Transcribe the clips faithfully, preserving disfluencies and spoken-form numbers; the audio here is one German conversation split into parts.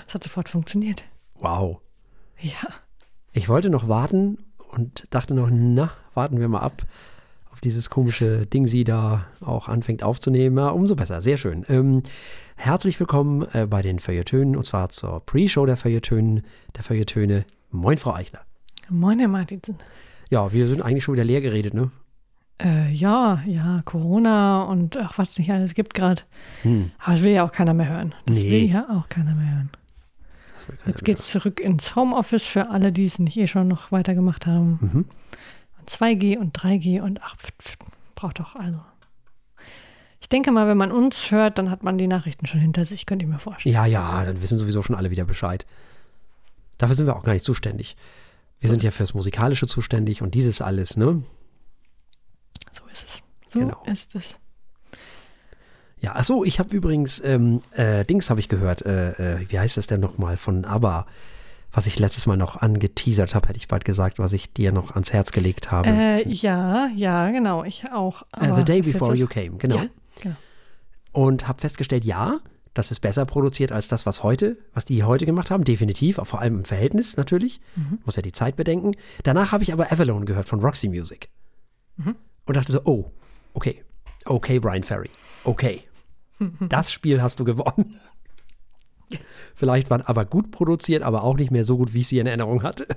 es hat sofort funktioniert. Wow. Ja. Ich wollte noch warten und dachte noch, na, warten wir mal ab, ob dieses komische Ding sie da auch anfängt aufzunehmen. Ja, umso besser, sehr schön. Ähm, herzlich willkommen äh, bei den Feuilletönen, und zwar zur Pre-Show der Feuilletönen, der Feuilletöne. Moin, Frau Eichler. Moin, Herr Martinsen. Ja, wir sind eigentlich schon wieder leer geredet, ne? Äh, ja, ja, Corona und ach, was nicht alles gibt gerade. Hm. Aber das will ja auch keiner mehr hören. Das Nee. will ja auch keiner mehr hören. Das will keiner Jetzt geht's zurück ins Homeoffice für alle, die es nicht eh schon noch weitergemacht haben. Mhm. Und zwei G und drei G und ach, pf, pf, braucht doch also. Ich denke mal, wenn man uns hört, dann hat man die Nachrichten schon hinter sich, könnte ich mir vorstellen. Ja, ja, dann wissen sowieso schon alle wieder Bescheid. Dafür sind wir auch gar nicht zuständig. Wir sind ja fürs Musikalische zuständig und dieses alles, ne? So ist es. So Genau. ist es. Ja, achso, ich habe übrigens, ähm, äh, Dings habe ich gehört, äh, äh, wie heißt das denn nochmal, von ABBA, was ich letztes Mal noch angeteasert habe, hätte ich bald gesagt, was ich dir noch ans Herz gelegt habe. Äh, ja, ja, genau, ich auch. Uh, the Day ist jetzt Before das- You Came, genau. Ja, genau. Und habe festgestellt, ja, das ist besser produziert als das, was heute, was die heute gemacht haben, definitiv, auch vor allem im Verhältnis natürlich, Mhm. muss ja die Zeit bedenken. Danach habe ich aber Avalon gehört von Roxy Music Mhm. und dachte so, oh, okay, okay, Brian Ferry, okay, das Spiel hast du gewonnen. Vielleicht waren aber gut produziert, aber auch nicht mehr so gut, wie ich sie in Erinnerung hatte.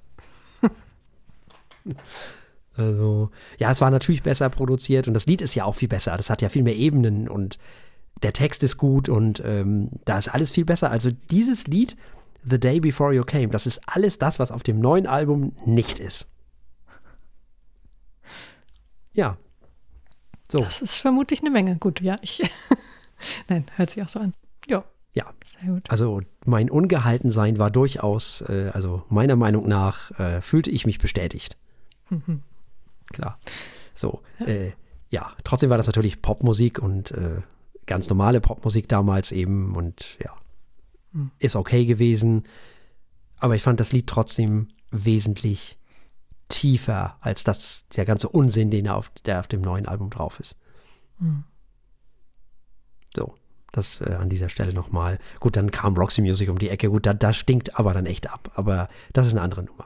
Also, ja, es war natürlich besser produziert und das Lied ist ja auch viel besser. Das hat ja viel mehr Ebenen und der Text ist gut und ähm, da ist alles viel besser. Also dieses Lied, The Day Before You Came, das ist alles das, was auf dem neuen Album nicht ist. Ja. So. Das ist vermutlich eine Menge. Gut, ja, ich. Nein, hört sich auch so an. Ja, Ja. sehr gut. Also mein Ungehaltensein war durchaus, äh, also meiner Meinung nach, äh, fühlte ich mich bestätigt. Mhm. Klar. So, äh, ja, trotzdem war das natürlich Popmusik und äh, ganz normale Popmusik damals eben und ja, Hm. ist okay gewesen. Aber ich fand das Lied trotzdem wesentlich tiefer als das, der ganze Unsinn, den er auf, der auf dem neuen Album drauf ist. Hm. So, das äh, an dieser Stelle nochmal. Gut, dann kam Roxy Music um die Ecke. Gut, da, da stinkt aber dann echt ab. Aber das ist eine andere Nummer.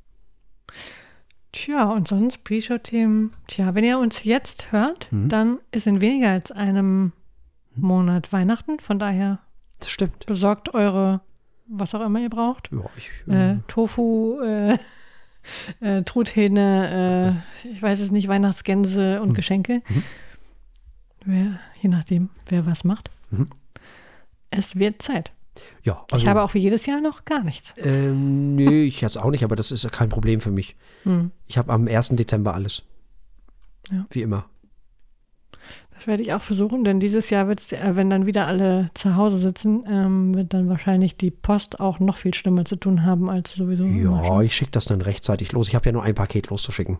Tja, und sonst Pre-Show-Themen. Tja, wenn ihr uns jetzt hört, Mhm. dann ist in weniger als einem Monat Weihnachten. Von daher Das stimmt. besorgt eure, was auch immer ihr braucht. Ja, ich, Äh, äh, Tofu, äh, äh, Truthähne, äh, ich weiß es nicht, Weihnachtsgänse und Mhm. Geschenke. Mhm. Wer, je nachdem, wer was macht. Mhm. Es wird Zeit. ja, also, ich habe auch wie jedes Jahr noch gar nichts. ähm, nee, ich jetzt auch nicht, aber das ist ja kein Problem für mich. Hm. Ich habe am ersten Dezember alles. Ja. Wie immer. Das werde ich auch versuchen, denn dieses Jahr wird es, äh, wenn dann wieder alle zu Hause sitzen, ähm, wird dann wahrscheinlich die Post auch noch viel schlimmer zu tun haben als sowieso. immer Ja, schon. ich schicke das dann rechtzeitig los. Ich habe ja nur ein Paket loszuschicken.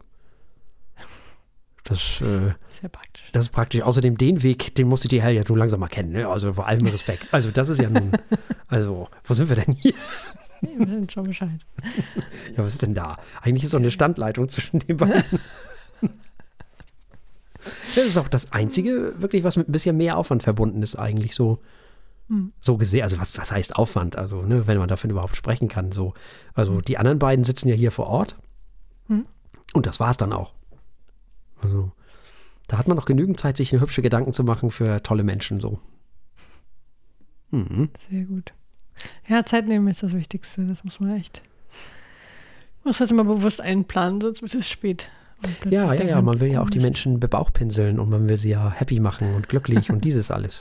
Das, äh, Sehr praktisch. das ist praktisch. Außerdem den Weg, den musst du dir ja nun langsam mal kennen. Ne? Also bei allem Respekt. Also das ist ja nun, also wo sind wir denn hier? Wir sind schon Bescheid. Ja, was ist denn da? Eigentlich ist doch eine Standleitung zwischen den beiden. Das ist auch das Einzige, wirklich, was mit ein bisschen mehr Aufwand verbunden ist, eigentlich so. Hm. So gesehen, also was, was heißt Aufwand? Also, ne, wenn man davon überhaupt sprechen kann. So. Also die anderen beiden sitzen ja hier vor Ort. Hm. Und das war's dann auch. Also, da hat man noch genügend Zeit, sich eine hübsche Gedanken zu machen für tolle Menschen so. Mhm. Sehr gut. Ja, Zeit nehmen ist das Wichtigste. Das muss man echt. Man muss das immer bewusst einplanen, sonst wird es spät. Und plötzlich Ja, ja, denkt ja, man will ja oh, auch die Mist. Menschen bebauchpinseln und man will sie ja happy machen und glücklich und dieses alles.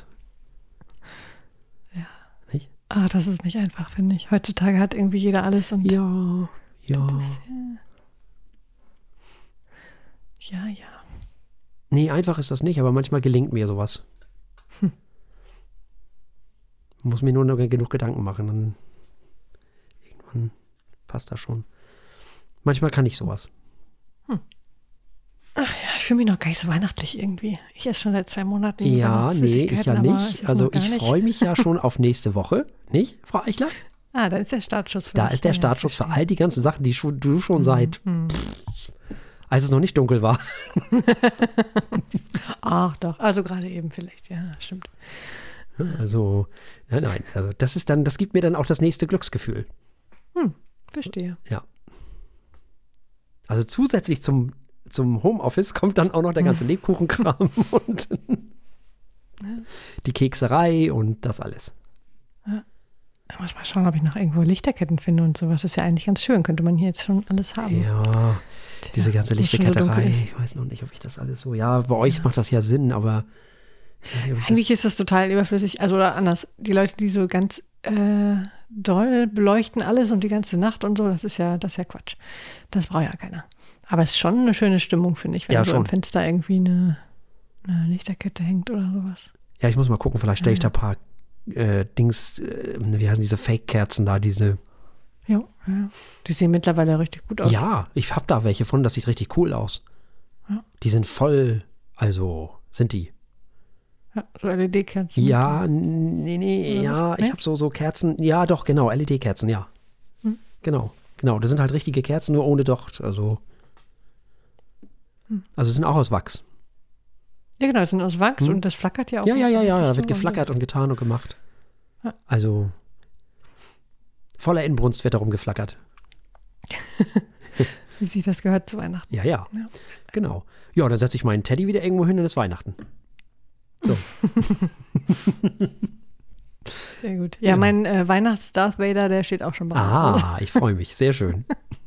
Ah, das ist nicht einfach, finde ich. Heutzutage hat irgendwie jeder alles und Ja, ja. das, ja. Ja, ja. Nee, einfach ist das nicht, aber manchmal gelingt mir sowas. Hm. Muss mir nur noch genug Gedanken machen, dann irgendwann passt das schon. Manchmal kann ich sowas. Ja, ich fühle mich noch gar nicht so weihnachtlich irgendwie. Ich esse schon seit zwei Monaten. Ja, nee, ich ja Weihnachtssüßigkeiten, aber nicht. esse Also noch gar ich nicht. freue mich ja schon auf nächste Woche, nicht, Frau Eichler? Ah, da ist der Startschuss. Für Da mich. ist der Ja, ja, Startschuss für verstehe. all die ganzen Sachen, die schon, du schon seit, Hm. als es noch nicht dunkel war. Ach doch, also gerade eben vielleicht, ja, stimmt. Also, nein, nein. Also das ist dann, das gibt mir dann auch das nächste Glücksgefühl. Hm, verstehe. Ja. Also zusätzlich zum, zum Homeoffice kommt dann auch noch der ganze Lebkuchenkram und die Kekserei und das alles. Ja. Ich muss mal schauen, ob ich noch irgendwo Lichterketten finde und sowas. Das ist ja eigentlich ganz schön. Könnte man hier jetzt schon alles haben. Ja, diese ganze wo es schon so Lichterketterei. dunkel ist. Ich weiß noch nicht, ob ich das alles so. Ja, bei euch macht das ja Sinn, aber. Ich weiß nicht, ob ich Eigentlich das, ist das total überflüssig. Also oder anders. Die Leute, die so ganz äh, doll beleuchten alles und die ganze Nacht und so, das ist ja, das ist ja Quatsch. Das braucht ja keiner. Aber es ist schon eine schöne Stimmung, finde ich, wenn Ja, so schon. im Fenster irgendwie eine, eine Lichterkette hängt oder sowas. ja, ich muss mal gucken, vielleicht stelle ich da ein paar äh, Dings, äh, wie heißen diese Fake-Kerzen da, diese. Ja, ja. Die sehen mittlerweile richtig gut aus. Ja, ich habe da welche von, das sieht richtig cool aus. Ja. Die sind voll, also sind die. Ja, so L E D-Kerzen. Ja, n- nee, nee, Oder ja, was? ich Nee? habe so, so Kerzen, ja doch, genau, L E D-Kerzen, ja. Hm. Genau, genau, das sind halt richtige Kerzen, nur ohne Docht, also. Hm. Also sind auch aus Wachs. Ja, genau, das sind aus Wachs Hm. und das flackert ja auch. Ja, ja, ja, ja, richtig da so wird geflackert und getan und gemacht. Ja. Also, voller Inbrunst wird darum geflackert. Wie sich das gehört zu Weihnachten. Ja, ja, Ja. genau. Ja, dann setze ich meinen Teddy wieder irgendwo hin und es ist Weihnachten. So. Sehr gut. Ja, Ja. mein äh, Weihnachts-Darth Vader, der steht auch schon bei mir. Ah, ich freue mich. Sehr schön.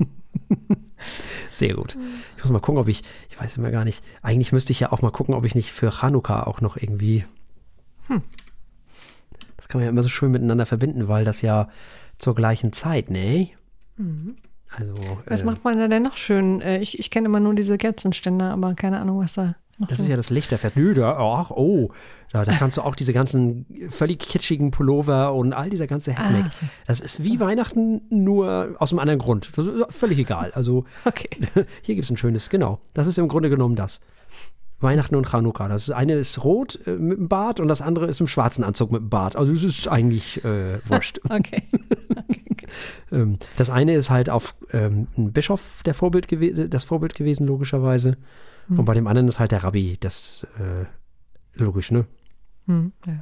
Sehr gut. Ich muss mal gucken, ob ich, ich weiß immer gar nicht, eigentlich müsste ich ja auch mal gucken, ob ich nicht für Chanukka auch noch irgendwie, Hm. das kann man ja immer so schön miteinander verbinden, weil das ja zur gleichen Zeit, ne? Mhm. Also, Was äh, macht man da denn noch schön? Äh, ich ich kenne immer nur diese Kerzenständer, aber keine Ahnung, was da noch das so. ist ja das Lichterfest. Nö, da, ach, oh, da, da kannst du auch diese ganzen völlig kitschigen Pullover und all dieser ganze Heckmeck. Ah, so. Das ist wie Weihnachten, nur aus einem anderen Grund. Das ist völlig egal. Also, Okay. hier gibt es ein schönes, genau. Das ist im Grunde genommen das. Weihnachten und Chanukka. Das eine ist rot äh, mit dem Bart und das andere ist im schwarzen Anzug mit dem Bart. Also es ist eigentlich äh, wurscht. Okay. okay, okay. ähm, das eine ist halt auf ähm, ein Bischof der Vorbild gewe- das Vorbild gewesen, logischerweise. Hm. Und bei dem anderen ist halt der Rabbi. Das äh, logisch, ne? Hm, ja.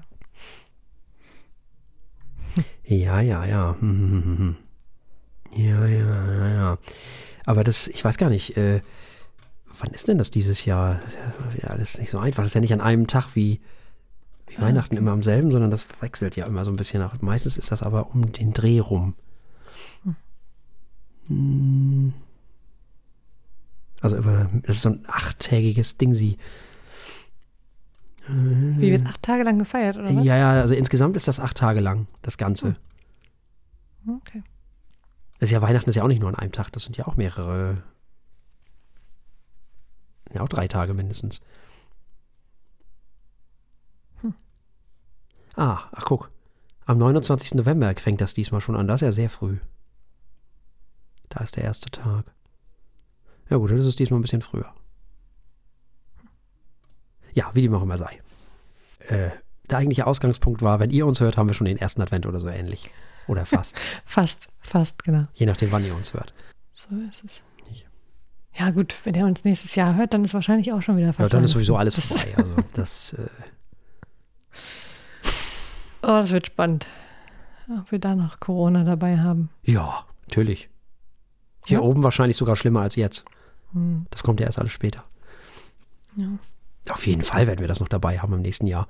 Ja, ja, ja. Hm, hm, hm, hm. Ja, ja, ja, ja. Aber das, ich weiß gar nicht, äh, wann ist denn das dieses Jahr? Das ist ja wieder alles nicht so einfach. Das ist ja nicht an einem Tag wie, wie Ah, Weihnachten okay. immer am selben, sondern das wechselt ja immer so ein bisschen nach. Meistens ist das aber um den Dreh rum. Hm. Hm. Also über, das ist so ein achttägiges Ding, sie. Wie wird acht Tage lang gefeiert, oder was? Ja, ja, also insgesamt ist das acht Tage lang, das Ganze. Hm. Okay. Das ist ja Weihnachten ist ja auch nicht nur an einem Tag, das sind ja auch mehrere. Ja, auch drei Tage mindestens. Hm. Ah, ach guck. Am neunundzwanzigsten November fängt das diesmal schon an. Das ist ja sehr früh. Da ist der erste Tag. Ja gut, das ist diesmal ein bisschen früher. Ja, wie dem auch immer sei. Äh, der eigentliche Ausgangspunkt war, wenn ihr uns hört, haben wir schon den ersten Advent oder so ähnlich. Oder fast. Fast, fast, genau. Je nachdem, wann ihr uns hört. So ist es. Ich- Ja, gut, wenn er uns nächstes Jahr hört, dann ist wahrscheinlich auch schon wieder fast. Ja, dann ist Weihnachten. sowieso alles Das- vorbei. Also das, äh, Oh, das wird spannend. Ob wir da noch Corona dabei haben. ja, natürlich. Hier Ja? oben wahrscheinlich sogar schlimmer als jetzt. Hm. Das kommt ja erst alles später. Ja. Auf jeden Fall werden wir das noch dabei haben im nächsten Jahr.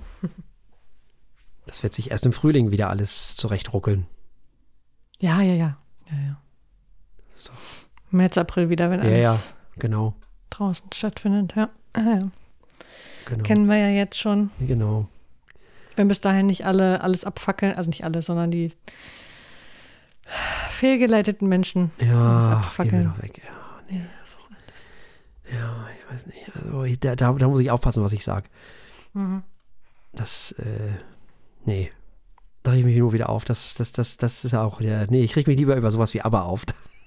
Das wird sich erst im Frühling wieder alles zurechtruckeln. ja, ja, ja. ja, ja. Ist doch- März, April wieder, wenn Ja, alles ja, genau, draußen stattfindet. Ja. Ah, ja. genau, Kennen wir ja jetzt schon. genau. Wenn bis dahin nicht alle alles abfackeln, also nicht alle, sondern die fehlgeleiteten Menschen. Ja, Das gehen wir abfackeln. doch weg. Ja, nee. Ja, ich weiß nicht. Also, da, da, da muss ich aufpassen, was ich sage. Mhm. Das, äh, nee. Da reg ich mich nur wieder auf. Das, das, das, das ist auch, ja, nee, ich reg mich lieber über sowas wie Aber auf.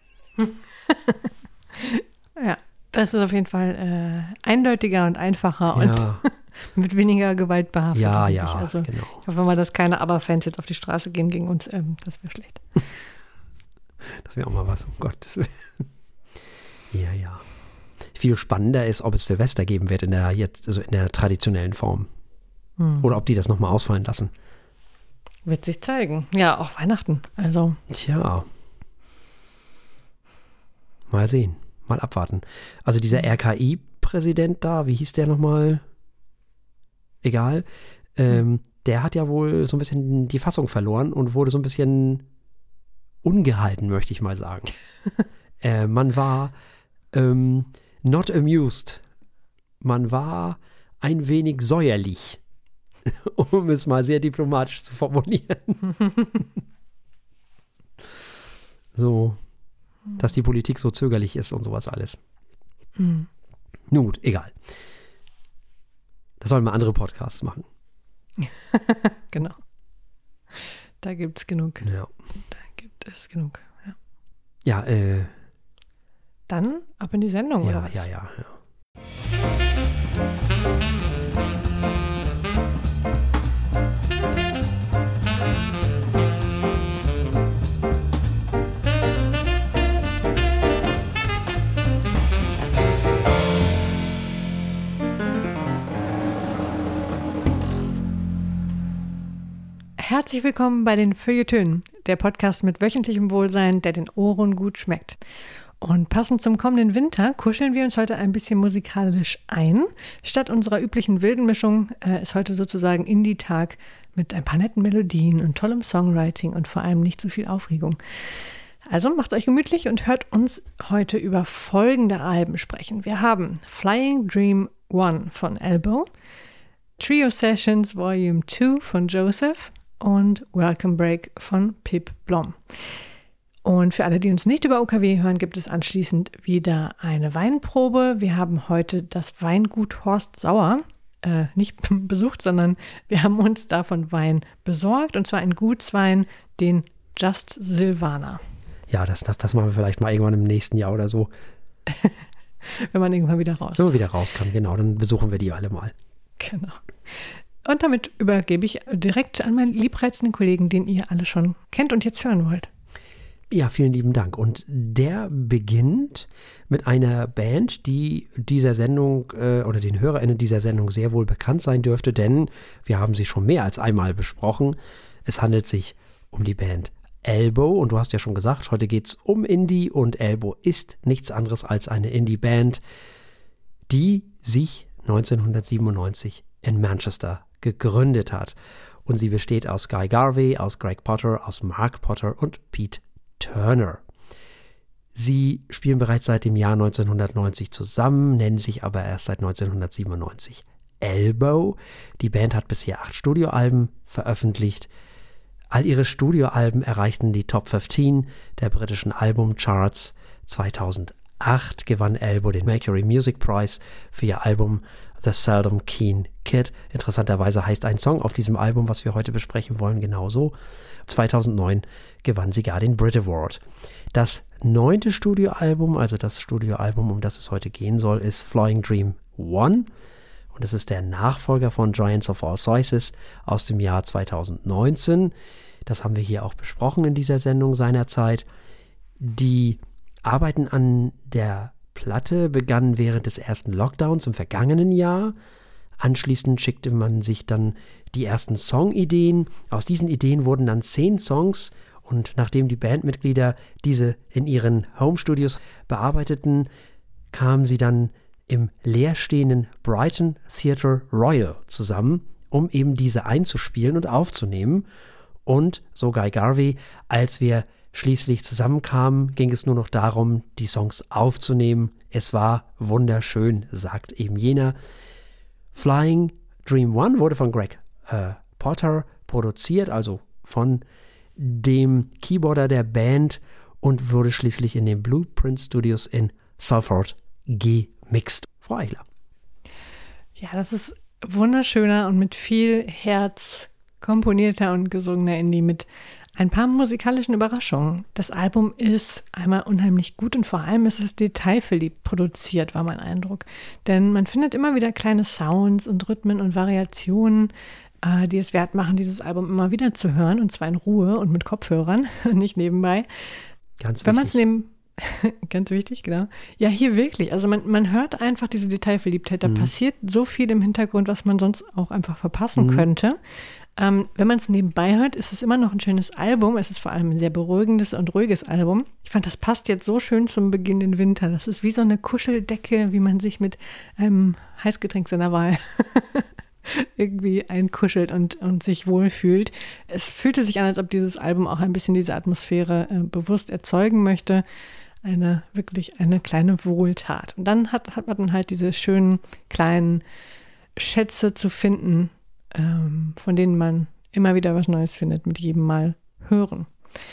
Ja, das ist auf jeden Fall äh, eindeutiger und einfacher Ja, und mit weniger Gewalt behaftet. ja, hoffentlich. ja, Also, genau. ich hoffe mal, dass keine Aber-Fans jetzt auf die Straße gehen gegen uns. Ähm, das wäre schlecht. Das wäre auch mal was, um Gottes Willen. Ja, ja. Viel spannender ist, ob es Silvester geben wird in der jetzt, also in der traditionellen Form. Hm. Oder ob die das nochmal ausfallen lassen. Wird sich zeigen. Ja, auch Weihnachten. Also. Tja. Mal sehen. Mal abwarten. Also dieser R K I-Präsident da, wie hieß der nochmal? Egal. Ähm, der hat ja wohl so ein bisschen die Fassung verloren und wurde so ein bisschen ungehalten, möchte ich mal sagen. äh, man war ähm, not amused. Man war ein wenig säuerlich, um es mal sehr diplomatisch zu formulieren. So, dass die Politik so zögerlich ist und sowas alles. Hm. Nun gut, egal. Das sollen mal andere Podcasts machen. Genau. Da gibt es genug. Ja. Da gibt es genug. Ja, ja äh. Dann ab in die Sendung, ja, oder was? Ja, ja, ja. Herzlich willkommen bei den Feuilletönen, der Podcast mit wöchentlichem Wohlsein, der den Ohren gut schmeckt. Und passend zum kommenden Winter kuscheln wir uns heute ein bisschen musikalisch ein. Statt unserer üblichen wilden Mischung äh, ist heute sozusagen Indie-Tag mit ein paar netten Melodien und tollem Songwriting und vor allem nicht so viel Aufregung. Also macht euch gemütlich und hört uns heute über folgende Alben sprechen. Wir haben Flying Dream One von Elbow, Trio Sessions Volume zwei von Joseph und Welcome Break von Pip Blom. Und für alle, die uns nicht über O K W hören, gibt es anschließend wieder eine Weinprobe. Wir haben heute das Weingut Horst Sauer äh, nicht besucht, sondern wir haben uns davon Wein besorgt. Und zwar ein Gutswein, den Just Silvaner. Ja, das, das, das machen wir vielleicht mal irgendwann im nächsten Jahr oder so. Wenn man irgendwann wieder raus Wenn man wieder raus kann, genau, dann besuchen wir die alle mal. Genau. Und damit übergebe ich direkt an meinen liebreizenden Kollegen, den ihr alle schon kennt und jetzt hören wollt. Ja, vielen lieben Dank. Und der beginnt mit einer Band, die dieser Sendung äh, oder den HörerInnen dieser Sendung sehr wohl bekannt sein dürfte, denn wir haben sie schon mehr als einmal besprochen. Es handelt sich um die Band Elbow und du hast ja schon gesagt, heute geht es um Indie und Elbow ist nichts anderes als eine Indie-Band, die sich neunzehnhundertsiebenundneunzig in Manchester gegründet hat. Und sie besteht aus Guy Garvey, aus Greg Potter, aus Mark Potter und Pete Turner. Sie spielen bereits seit dem Jahr neunzehnhundertneunzig zusammen, nennen sich aber erst seit neunzehnhundertsiebenundneunzig Elbow. Die Band hat bisher acht Studioalben veröffentlicht. All ihre Studioalben erreichten die Top fünfzehn der britischen Albumcharts. zweitausendacht gewann Elbow den Mercury Music Prize für ihr Album The Seldom Keen Kid. Interessanterweise heißt ein Song auf diesem Album, was wir heute besprechen wollen, genauso. zweitausendneun gewann sie gar den Brit Award. Das neunte Studioalbum, also das Studioalbum, um das es heute gehen soll, ist Flying Dream One. Und es ist der Nachfolger von Giants of All Sizes aus dem Jahr zweitausendneunzehn. Das haben wir hier auch besprochen in dieser Sendung seinerzeit. Die Arbeiten an der Platte begann während des ersten Lockdowns im vergangenen Jahr. Anschließend schickte man sich dann die ersten Songideen. Aus diesen Ideen wurden dann zehn Songs und nachdem die Bandmitglieder diese in ihren Homestudios bearbeiteten, kamen sie dann im leerstehenden Brighton Theatre Royal zusammen, um eben diese einzuspielen und aufzunehmen. Und, so Guy Garvey, als wir schließlich zusammenkamen, ging es nur noch darum, die Songs aufzunehmen. Es war wunderschön, sagt eben jener. Flying Dream One wurde von Greg äh, Potter produziert, also von dem Keyboarder der Band und wurde schließlich in den Blueprint Studios in Salford gemixt. Frau Eichler. Ja, das ist wunderschöner und mit viel Herz komponierter und gesungener Indie mit ein paar musikalischen Überraschungen. Das Album ist einmal unheimlich gut und vor allem ist es detailverliebt produziert, war mein Eindruck. Denn man findet immer wieder kleine Sounds und Rhythmen und Variationen, äh, die es wert machen, dieses Album immer wieder zu hören und zwar in Ruhe und mit Kopfhörern, nicht nebenbei. Ganz Wenn man es wichtig. neben Ganz wichtig, genau. Ja, hier wirklich. Also man, man hört einfach diese Detailverliebtheit. Da mhm. passiert so viel im Hintergrund, was man sonst auch einfach verpassen mhm. könnte. Ähm, wenn man es nebenbei hört, ist es immer noch ein schönes Album. Es ist vor allem ein sehr beruhigendes und ruhiges Album. Ich fand, das passt jetzt so schön zum Beginn den Winter. Das ist wie so eine Kuscheldecke, wie man sich mit einem Heißgetränk seiner Wahl irgendwie einkuschelt und, und sich wohlfühlt. Es fühlte sich an, als ob dieses Album auch ein bisschen diese Atmosphäre äh, bewusst erzeugen möchte. Eine, wirklich eine kleine Wohltat. Und dann hat, hat man halt diese schönen kleinen Schätze zu finden, ähm, von denen man immer wieder was Neues findet, mit jedem Mal hören.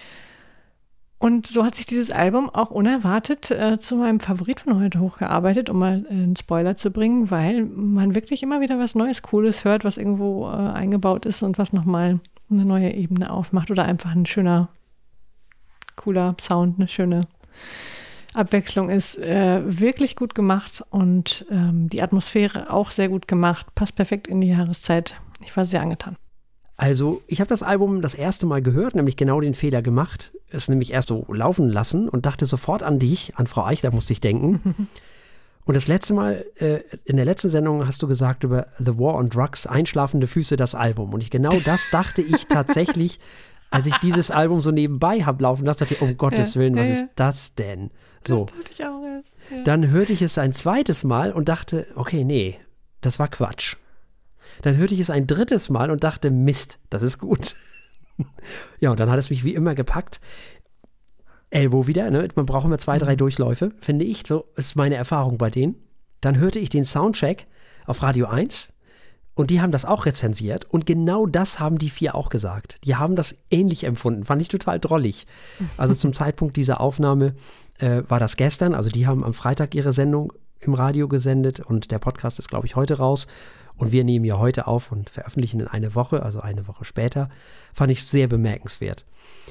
Und so hat sich dieses Album auch unerwartet äh, zu meinem Favorit von heute hochgearbeitet, um mal äh, einen Spoiler zu bringen, weil man wirklich immer wieder was Neues, Cooles hört, was irgendwo äh, eingebaut ist und was nochmal eine neue Ebene aufmacht oder einfach ein schöner, cooler Sound, eine schöne Abwechslung ist. Äh, wirklich gut gemacht und ähm, die Atmosphäre auch sehr gut gemacht, passt perfekt in die Jahreszeit. Ich war sehr angetan. Also ich habe das Album das erste Mal gehört, nämlich genau den Fehler gemacht, es nämlich erst so laufen lassen und dachte sofort an dich, an Frau Eichler musste ich denken. Und das letzte Mal, äh, in der letzten Sendung hast du gesagt über The War on Drugs, Einschlafende Füße, das Album. Und ich, genau das dachte ich tatsächlich, als ich dieses Album so nebenbei habe laufen lassen, dachte ich, um Gottes Willen, was ja, ja. ist das denn? So. Das dachte ich auch erst. Ja. Dann hörte ich es ein zweites Mal und dachte, okay, nee, das war Quatsch. Dann hörte ich es ein drittes Mal und dachte, Mist, das ist gut. Ja, und dann hat es mich wie immer gepackt. Elbow wieder, ne? Man braucht immer zwei, drei Durchläufe, finde ich. So ist meine Erfahrung bei denen. Dann hörte ich den Soundcheck auf Radio eins und die haben das auch rezensiert. Und genau das haben die vier auch gesagt. Die haben das ähnlich empfunden. Fand ich total drollig. Also zum Zeitpunkt dieser Aufnahme äh, war das gestern. Also die haben am Freitag ihre Sendung im Radio gesendet und der Podcast ist, glaube ich, heute raus. Und wir nehmen ja heute auf und veröffentlichen in eine Woche, also eine Woche später. Fand ich sehr bemerkenswert.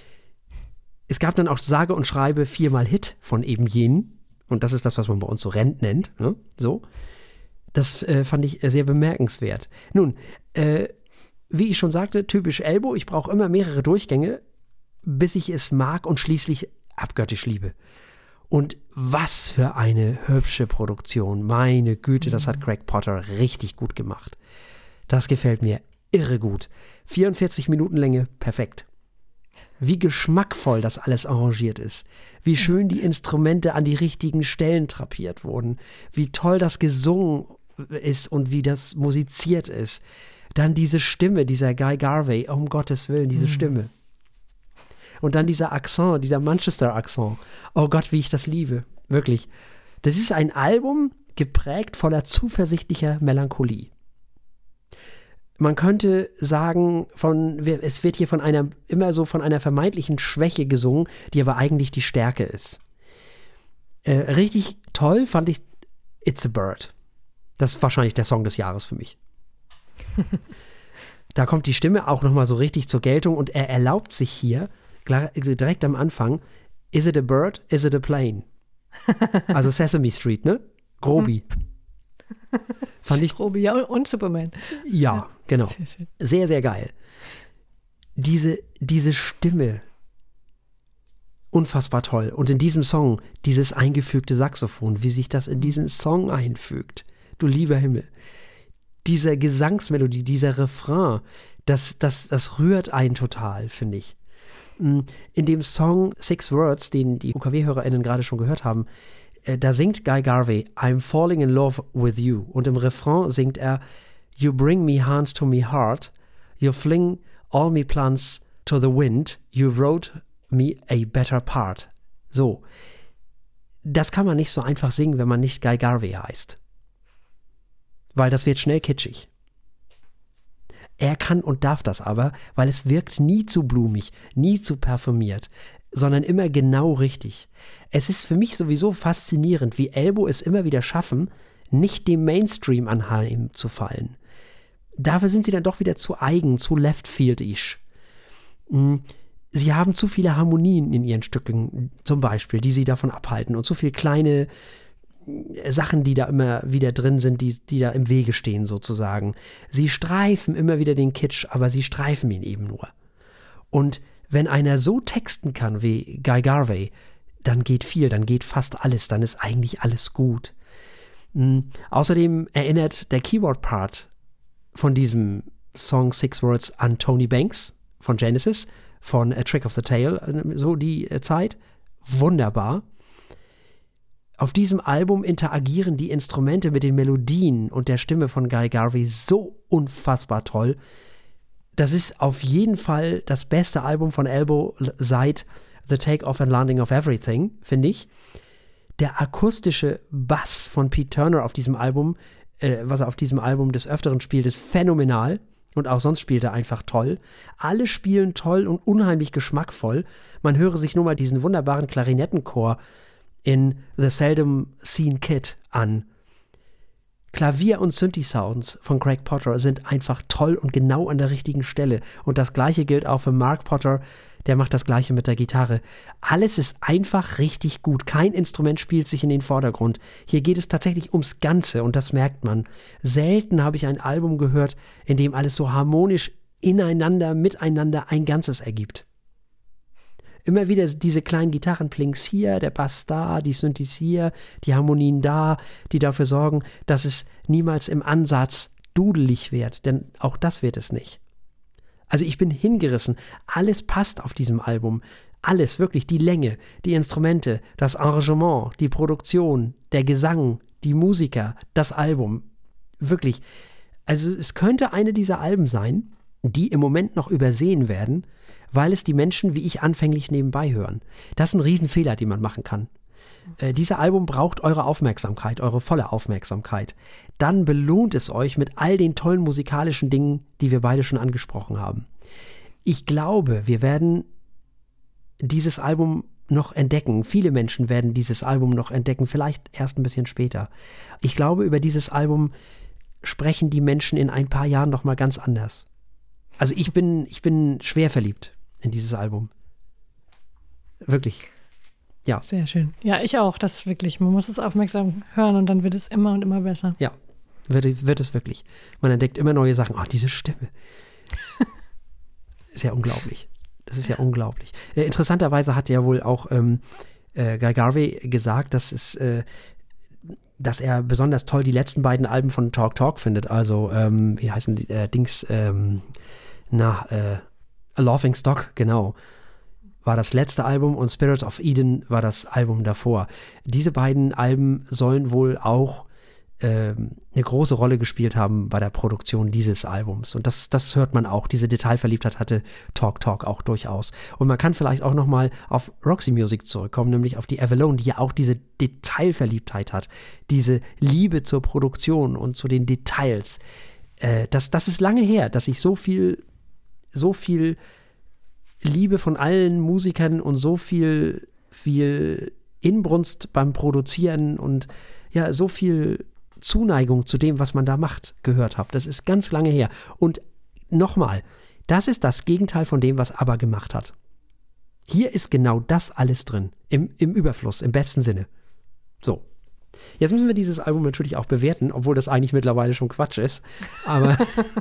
Es gab dann auch sage und schreibe viermal Hit von eben jenen. Und das ist das, was man bei uns so Rent nennt. Ne? So. Das äh, fand ich sehr bemerkenswert. Nun, äh, wie ich schon sagte, typisch Elbow. Ich brauche immer mehrere Durchgänge, bis ich es mag und schließlich abgöttisch liebe. Und was für eine hübsche Produktion. Meine Güte, das hat Craig Potter richtig gut gemacht. Das gefällt mir irre gut. vierundvierzig Minuten Länge, perfekt. Wie geschmackvoll das alles arrangiert ist. Wie schön die Instrumente an die richtigen Stellen drapiert wurden. Wie toll das gesungen ist und wie das musiziert ist. Dann diese Stimme, dieser Guy Garvey, um Gottes Willen, diese mhm. Stimme. Und dann dieser Akzent, dieser Manchester-Akzent. Oh Gott, wie ich das liebe. Wirklich. Das ist ein Album geprägt voller zuversichtlicher Melancholie. Man könnte sagen, von, es wird hier von einer, immer so von einer vermeintlichen Schwäche gesungen, die aber eigentlich die Stärke ist. Äh, richtig toll fand ich It's a Bird. Das ist wahrscheinlich der Song des Jahres für mich. Da kommt die Stimme auch nochmal so richtig zur Geltung und er erlaubt sich hier direkt am Anfang, is it a bird, is it a plane? Also Sesame Street, ne? Grobi. Fand ich. Grobi, ja, und Superman. Ja, ja, genau. Sehr, sehr, sehr geil. Diese, diese Stimme, unfassbar toll. Und in diesem Song, dieses eingefügte Saxophon, wie sich das in diesen Song einfügt. Du lieber Himmel. Diese Gesangsmelodie, dieser Refrain, das, das, das rührt einen total, finde ich. In dem Song Six Words, den die U K W-HörerInnen gerade schon gehört haben, äh, da singt Guy Garvey I'm falling in love with you. Und im Refrain singt er You bring me hand to me heart, you fling all me plans to the wind, you wrote me a better part. So. Das kann man nicht so einfach singen, wenn man nicht Guy Garvey heißt. Weil das wird schnell kitschig. Er kann und darf das aber, weil es wirkt nie zu blumig, nie zu parfümiert, sondern immer genau richtig. Es ist für mich sowieso faszinierend, wie Elbow es immer wieder schaffen, nicht dem Mainstream anheimzufallen. Dafür sind sie dann doch wieder zu eigen, zu leftfield-isch. Sie haben zu viele Harmonien in ihren Stücken, zum Beispiel, die sie davon abhalten und zu viele kleine Sachen, die da immer wieder drin sind, die, die da im Wege stehen sozusagen. Sie streifen immer wieder den Kitsch, aber sie streifen ihn eben nur. Und wenn einer so texten kann wie Guy Garvey, dann geht viel, dann geht fast alles, dann ist eigentlich alles gut. Mhm. Außerdem erinnert der Keyboard-Part von diesem Song Six Words an Tony Banks von Genesis, von A Trick of the Tail, so die Zeit. Wunderbar. Auf diesem Album interagieren die Instrumente mit den Melodien und der Stimme von Guy Garvey so unfassbar toll. Das ist auf jeden Fall das beste Album von Elbow seit The Take-Off and Landing of Everything, finde ich. Der akustische Bass von Pete Turner auf diesem Album, äh, was er auf diesem Album des Öfteren spielt, ist phänomenal. Und auch sonst spielt er einfach toll. Alle spielen toll und unheimlich geschmackvoll. Man höre sich nur mal diesen wunderbaren Klarinettenchor in The Seldom Seen Kid an. Klavier- und Synthi-Sounds von Craig Potter sind einfach toll und genau an der richtigen Stelle. Und das Gleiche gilt auch für Mark Potter, der macht das Gleiche mit der Gitarre. Alles ist einfach richtig gut. Kein Instrument spielt sich in den Vordergrund. Hier geht es tatsächlich ums Ganze und das merkt man. Selten habe ich ein Album gehört, in dem alles so harmonisch ineinander, miteinander ein Ganzes ergibt. Immer wieder diese kleinen Gitarrenplinks hier, der Bass da, die Synthes hier, die Harmonien da, die dafür sorgen, dass es niemals im Ansatz dudelig wird, denn auch das wird es nicht. Also ich bin hingerissen, alles passt auf diesem Album, alles, wirklich, die Länge, die Instrumente, das Arrangement, die Produktion, der Gesang, die Musiker, das Album, wirklich. Also es könnte eine dieser Alben sein, die im Moment noch übersehen werden, weil es die Menschen wie ich anfänglich nebenbei hören. Das ist ein Riesenfehler, den man machen kann. Äh, dieses Album braucht eure Aufmerksamkeit, eure volle Aufmerksamkeit. Dann belohnt es euch mit all den tollen musikalischen Dingen, die wir beide schon angesprochen haben. Ich glaube, wir werden dieses Album noch entdecken. Viele Menschen werden dieses Album noch entdecken, vielleicht erst ein bisschen später. Ich glaube, über dieses Album sprechen die Menschen in ein paar Jahren noch mal ganz anders. Also ich bin, ich bin schwer verliebt in dieses Album. Wirklich. Ja. Sehr schön. Ja, ich auch. Das ist wirklich. Man muss es aufmerksam hören und dann wird es immer und immer besser. Ja, wird, wird es wirklich. Man entdeckt immer neue Sachen. Ach, diese Stimme. Ist ja unglaublich. Das ist ja unglaublich. Äh, interessanterweise hat ja wohl auch ähm, äh, Guy Garvey gesagt, dass es äh, dass er besonders toll die letzten beiden Alben von Talk Talk findet. Also, ähm, wie heißen die äh, Dings, ähm, na, äh, A Laughing Stock, genau, war das letzte Album und Spirit of Eden war das Album davor. Diese beiden Alben sollen wohl auch ähm, eine große Rolle gespielt haben bei der Produktion dieses Albums. Und das, das hört man auch. Diese Detailverliebtheit hatte Talk Talk auch durchaus. Und man kann vielleicht auch nochmal auf Roxy Music zurückkommen, nämlich auf die Avalone, die ja auch diese Detailverliebtheit hat. Diese Liebe zur Produktion und zu den Details. Äh, das, das ist lange her, dass ich so viel, so viel Liebe von allen Musikern und so viel, viel Inbrunst beim Produzieren und ja, so viel Zuneigung zu dem, was man da macht, gehört habe. Das ist ganz lange her. Und nochmal, das ist das Gegenteil von dem, was ABBA gemacht hat. Hier ist genau das alles drin. Im, im Überfluss, im besten Sinne. So. Jetzt müssen wir dieses Album natürlich auch bewerten, obwohl das eigentlich mittlerweile schon Quatsch ist. Aber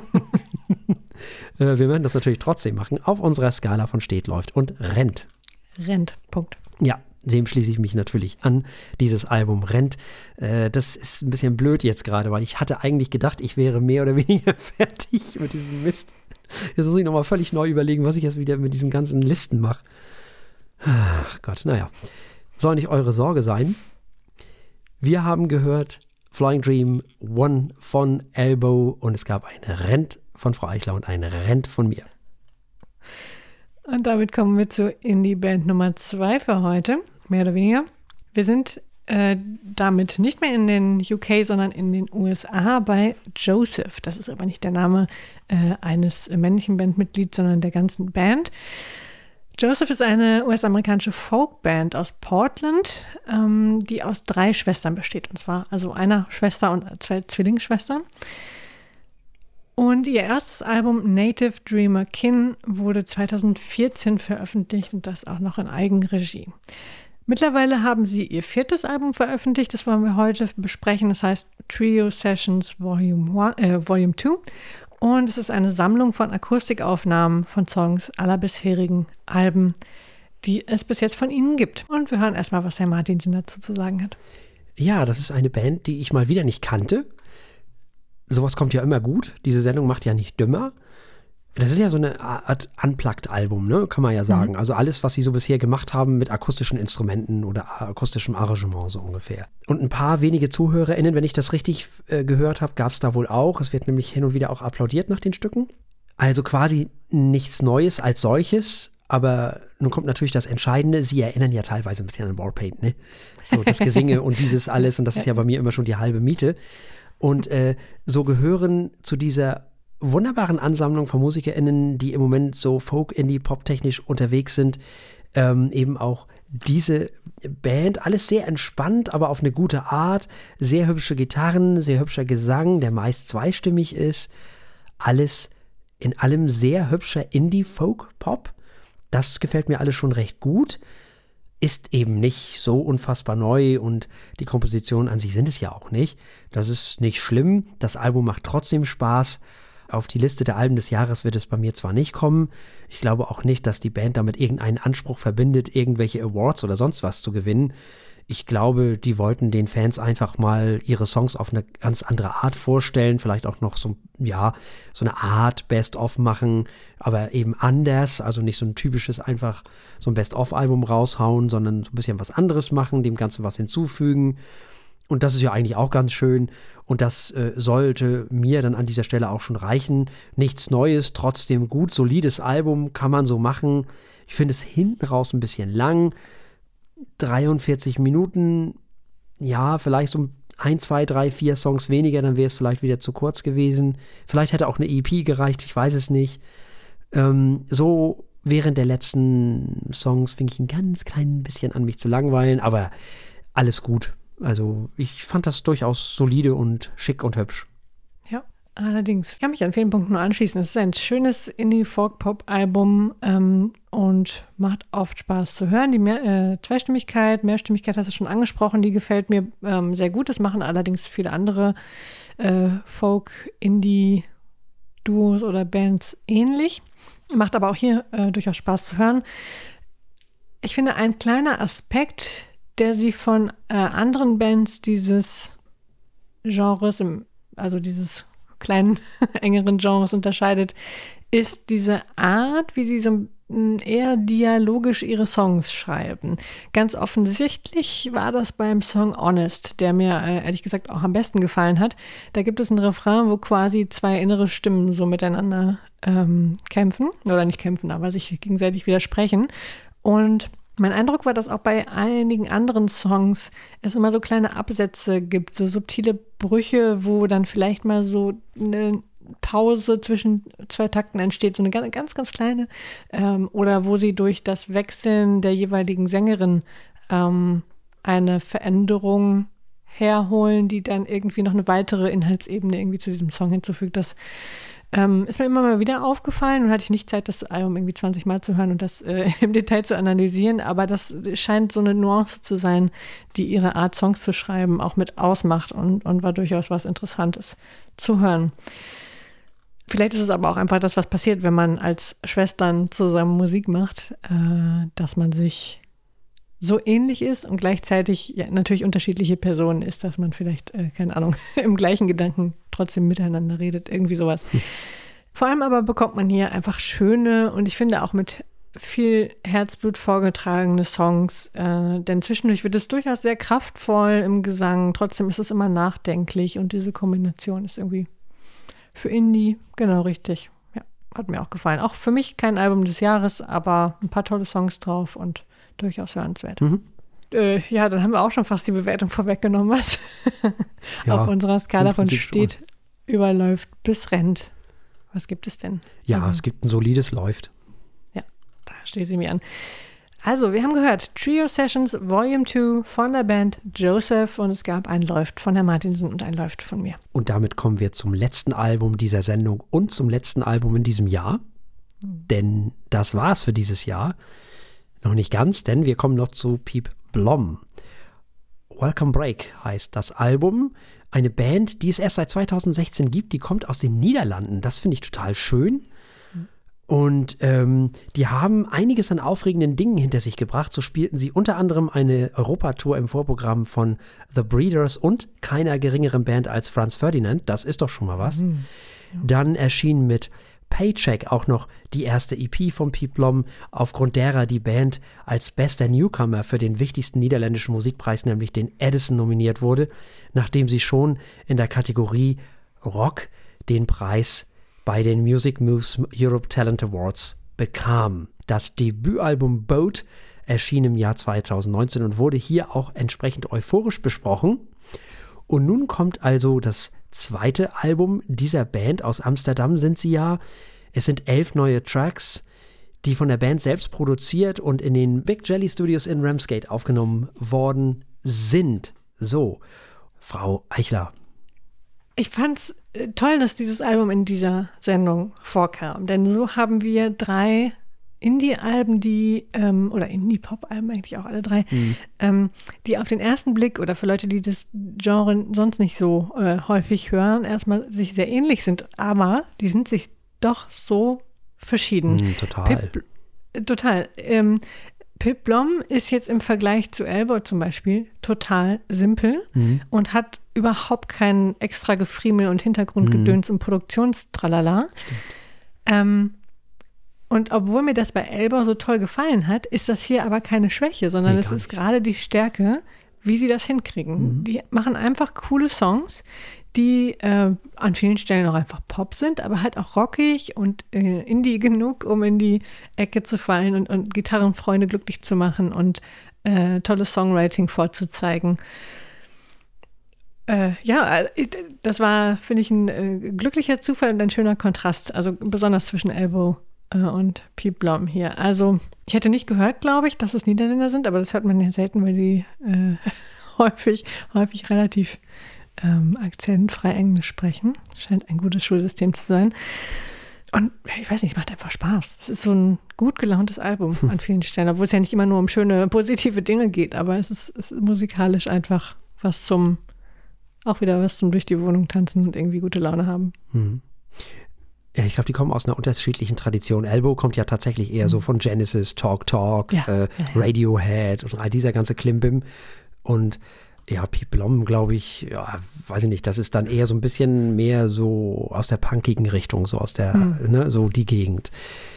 wir werden das natürlich trotzdem machen. Auf unserer Skala von steht, läuft und rennt. Rennt, Punkt. Ja, dem schließe ich mich natürlich an. Dieses Album rennt. Äh, das ist ein bisschen blöd jetzt gerade, weil ich hatte eigentlich gedacht, ich wäre mehr oder weniger fertig mit diesem Mist. Jetzt muss ich nochmal völlig neu überlegen, was ich jetzt wieder mit diesen ganzen Listen mache. Ach Gott, naja. Soll nicht eure Sorge sein. Wir haben gehört Flying Dream One von Elbow und es gab ein Rent von Frau Eichler und ein Rent von mir. Und damit kommen wir zu Indie-Band Nummer zwei für heute, mehr oder weniger. Wir sind äh, damit nicht mehr in den U K, sondern in den U S A bei Joseph. Das ist aber nicht der Name äh, eines männlichen Bandmitglieds, sondern der ganzen Band. Joseph ist eine U S-amerikanische Folkband aus Portland, ähm, die aus drei Schwestern besteht. Und zwar also einer Schwester und zwei Zwillingsschwestern. Und ihr erstes Album Native Dreamer Kin wurde zweitausendvierzehn veröffentlicht und das auch noch in Eigenregie. Mittlerweile haben sie ihr viertes Album veröffentlicht, das wollen wir heute besprechen. Das heißt Trio Sessions Volume zwei. Äh, Volume zwei. Und es ist eine Sammlung von Akustikaufnahmen von Songs aller bisherigen Alben, die es bis jetzt von ihnen gibt. Und wir hören erstmal, was Herr Martinsen dazu zu sagen hat. Ja, das ist eine Band, die ich mal wieder nicht kannte. Sowas kommt ja immer gut. Diese Sendung macht ja nicht dümmer. Das ist ja so eine Art Unplugged-Album, ne? Kann man ja sagen. Mhm. Also alles, was sie so bisher gemacht haben mit akustischen Instrumenten oder akustischem Arrangement so ungefähr. Und ein paar wenige ZuhörerInnen, wenn ich das richtig äh, gehört habe, gab es da wohl auch. Es wird nämlich hin und wieder auch applaudiert nach den Stücken. Also quasi nichts Neues als solches. Aber nun kommt natürlich das Entscheidende. Sie erinnern ja teilweise ein bisschen an Warpaint, ne? So das Gesinge und dieses alles. Und das ist ja bei mir immer schon die halbe Miete. Und äh, so gehören zu dieser wunderbaren Ansammlung von MusikerInnen, die im Moment so Folk, Indie, Pop-technisch unterwegs sind, ähm, eben auch diese Band. Alles sehr entspannt, aber auf eine gute Art. Sehr hübsche Gitarren, sehr hübscher Gesang, der meist zweistimmig ist. Alles in allem sehr hübscher Indie, Folk, Pop. Das gefällt mir alles schon recht gut. Ist eben nicht so unfassbar neu und die Kompositionen an sich sind es ja auch nicht. Das ist nicht schlimm. Das Album macht trotzdem Spaß. Auf die Liste der Alben des Jahres wird es bei mir zwar nicht kommen. Ich glaube auch nicht, dass die Band damit irgendeinen Anspruch verbindet, irgendwelche Awards oder sonst was zu gewinnen. Ich glaube, die wollten den Fans einfach mal ihre Songs auf eine ganz andere Art vorstellen, vielleicht auch noch so, ja, so eine Art Best-of machen, aber eben anders, also nicht so ein typisches einfach so ein Best-of-Album raushauen, sondern so ein bisschen was anderes machen, dem Ganzen was hinzufügen. Und das ist ja eigentlich auch ganz schön und das äh, sollte mir dann an dieser Stelle auch schon reichen. Nichts Neues, trotzdem gut, solides Album, kann man so machen. Ich finde es hinten raus ein bisschen lang. dreiundvierzig Minuten, ja, vielleicht so ein, zwei, drei, vier Songs weniger, dann wäre es vielleicht wieder zu kurz gewesen. Vielleicht hätte auch eine E P gereicht, ich weiß es nicht. Ähm, so während der letzten Songs fing ich ein ganz klein bisschen an, mich zu langweilen, aber alles gut. Also ich fand das durchaus solide und schick und hübsch. Ja, allerdings. Ich kann mich an vielen Punkten nur anschließen. Es ist ein schönes Indie-Folk-Pop-Album ähm, und macht oft Spaß zu hören. Die Mehr, äh, Zweistimmigkeit, Mehrstimmigkeit hast du schon angesprochen, die gefällt mir ähm, sehr gut. Das machen allerdings viele andere äh, Folk-Indie-Duos oder Bands ähnlich. Macht aber auch hier äh, durchaus Spaß zu hören. Ich finde, ein kleiner Aspekt, der sie von äh, anderen Bands dieses Genres, im, also dieses kleinen, engeren Genres unterscheidet, ist diese Art, wie sie so eher dialogisch ihre Songs schreiben. Ganz offensichtlich war das beim Song Honest, der mir äh, ehrlich gesagt auch am besten gefallen hat. Da gibt es einen Refrain, wo quasi zwei innere Stimmen so miteinander ähm, kämpfen, oder nicht kämpfen, aber sich gegenseitig widersprechen. Und mein Eindruck war, dass auch bei einigen anderen Songs es immer so kleine Absätze gibt, so subtile Brüche, wo dann vielleicht mal so eine Pause zwischen zwei Takten entsteht, so eine ganz, ganz, ganz kleine, ähm, oder wo sie durch das Wechseln der jeweiligen Sängerin ähm, eine Veränderung herholen, die dann irgendwie noch eine weitere Inhaltsebene irgendwie zu diesem Song hinzufügt. Das Ähm, ist mir immer mal wieder aufgefallen und hatte ich nicht Zeit, das Album irgendwie zwanzig Mal zu hören und das äh, im Detail zu analysieren, aber das scheint so eine Nuance zu sein, die ihre Art, Songs zu schreiben, auch mit ausmacht und, und war durchaus was Interessantes zu hören. Vielleicht ist es aber auch einfach das, was passiert, wenn man als Schwestern zusammen Musik macht, äh, dass man sich so ähnlich ist und gleichzeitig ja, natürlich unterschiedliche Personen ist, dass man vielleicht, äh, keine Ahnung, im gleichen Gedanken trotzdem miteinander redet, irgendwie sowas. Hm. Vor allem aber bekommt man hier einfach schöne und ich finde auch mit viel Herzblut vorgetragene Songs, äh, denn zwischendurch wird es durchaus sehr kraftvoll im Gesang, trotzdem ist es immer nachdenklich und diese Kombination ist irgendwie für Indie genau richtig. Ja, hat mir auch gefallen. Auch für mich kein Album des Jahres, aber ein paar tolle Songs drauf und durchaus hörenswert. Mhm. Äh, ja, dann haben wir auch schon fast die Bewertung vorweggenommen, was ja, auf unserer Skala von steht, schon. Überläuft bis rennt. Was gibt es denn? Ja, also, es gibt ein solides Läuft. Ja, da stehe sie mir an. Also, wir haben gehört Trio Sessions Volume zwei von der Band Joseph und es gab ein Läuft von Herrn Martinsen und ein Läuft von mir. Und damit kommen wir zum letzten Album dieser Sendung und zum letzten Album in diesem Jahr. Mhm. Denn das war's für dieses Jahr. Noch nicht ganz, denn wir kommen noch zu Piep Blom. Welcome Break heißt das Album. Eine Band, die es erst seit zweitausendsechzehn gibt, die kommt aus den Niederlanden. Das finde ich total schön. Und ähm, die haben einiges an aufregenden Dingen hinter sich gebracht. So spielten sie unter anderem eine Europatour im Vorprogramm von The Breeders und keiner geringeren Band als Franz Ferdinand. Das ist doch schon mal was. Mhm. Ja. Dann erschien mit Paycheck auch noch die erste E P von Piet Blom, aufgrund derer die Band als bester Newcomer für den wichtigsten niederländischen Musikpreis, nämlich den Edison, nominiert wurde, nachdem sie schon in der Kategorie Rock den Preis bei den Music Moves Europe Talent Awards bekam. Das Debütalbum Boat erschien im Jahr zweitausendneunzehn und wurde hier auch entsprechend euphorisch besprochen. Und nun kommt also das zweite Album dieser Band. Aus Amsterdam sind sie ja. Es sind elf neue Tracks, die von der Band selbst produziert und in den Big Jelly Studios in Ramsgate aufgenommen worden sind. So, Frau Eichler. Ich fand's toll, dass dieses Album in dieser Sendung vorkam, denn so haben wir drei Indie-Alben, die, ähm, oder Indie-Pop-Alben eigentlich auch alle drei, mhm. ähm, die auf den ersten Blick oder für Leute, die das Genre sonst nicht so äh, häufig hören, erstmal sich sehr ähnlich sind, aber die sind sich doch so verschieden. Mhm, total. Pip, total. Ähm, Piet Blom ist jetzt im Vergleich zu Elbow zum Beispiel total simpel mhm. und hat überhaupt kein extra Gefriemel und Hintergrundgedöns mhm. und Produktionstralala. Ähm, und obwohl mir das bei Elbow so toll gefallen hat, ist das hier aber keine Schwäche, sondern nee, es ist gerade die Stärke, wie sie das hinkriegen. Mhm. Die machen einfach coole Songs, die äh, an vielen Stellen auch einfach Pop sind, aber halt auch rockig und äh, Indie genug, um in die Ecke zu fallen und, und Gitarrenfreunde glücklich zu machen und äh, tolles Songwriting vorzuzeigen. Äh, ja, das war, finde ich, ein äh, glücklicher Zufall und ein schöner Kontrast, also besonders zwischen Elbow äh, und Piet Blom hier. Also ich hätte nicht gehört, glaube ich, dass es Niederländer sind, aber das hört man ja selten, weil die äh, häufig, häufig relativ ähm, akzentfrei Englisch sprechen. Scheint ein gutes Schulsystem zu sein. Und ich weiß nicht, es macht einfach Spaß. Es ist so ein gut gelauntes Album an vielen Stellen, obwohl es ja nicht immer nur um schöne, positive Dinge geht, aber es ist, es ist musikalisch einfach was zum, auch wieder was zum durch die Wohnung tanzen und irgendwie gute Laune haben. Mhm. Ja, ich glaube, die kommen aus einer unterschiedlichen Tradition. Elbow kommt ja tatsächlich eher mhm. so von Genesis, Talk Talk, ja, äh, ja, ja. Radiohead und all dieser ganze Klimbim. Und ja, Piet Blom, glaube ich, ja, weiß ich nicht, das ist dann eher so ein bisschen mehr so aus der punkigen Richtung, so aus der, mhm. ne, so die Gegend.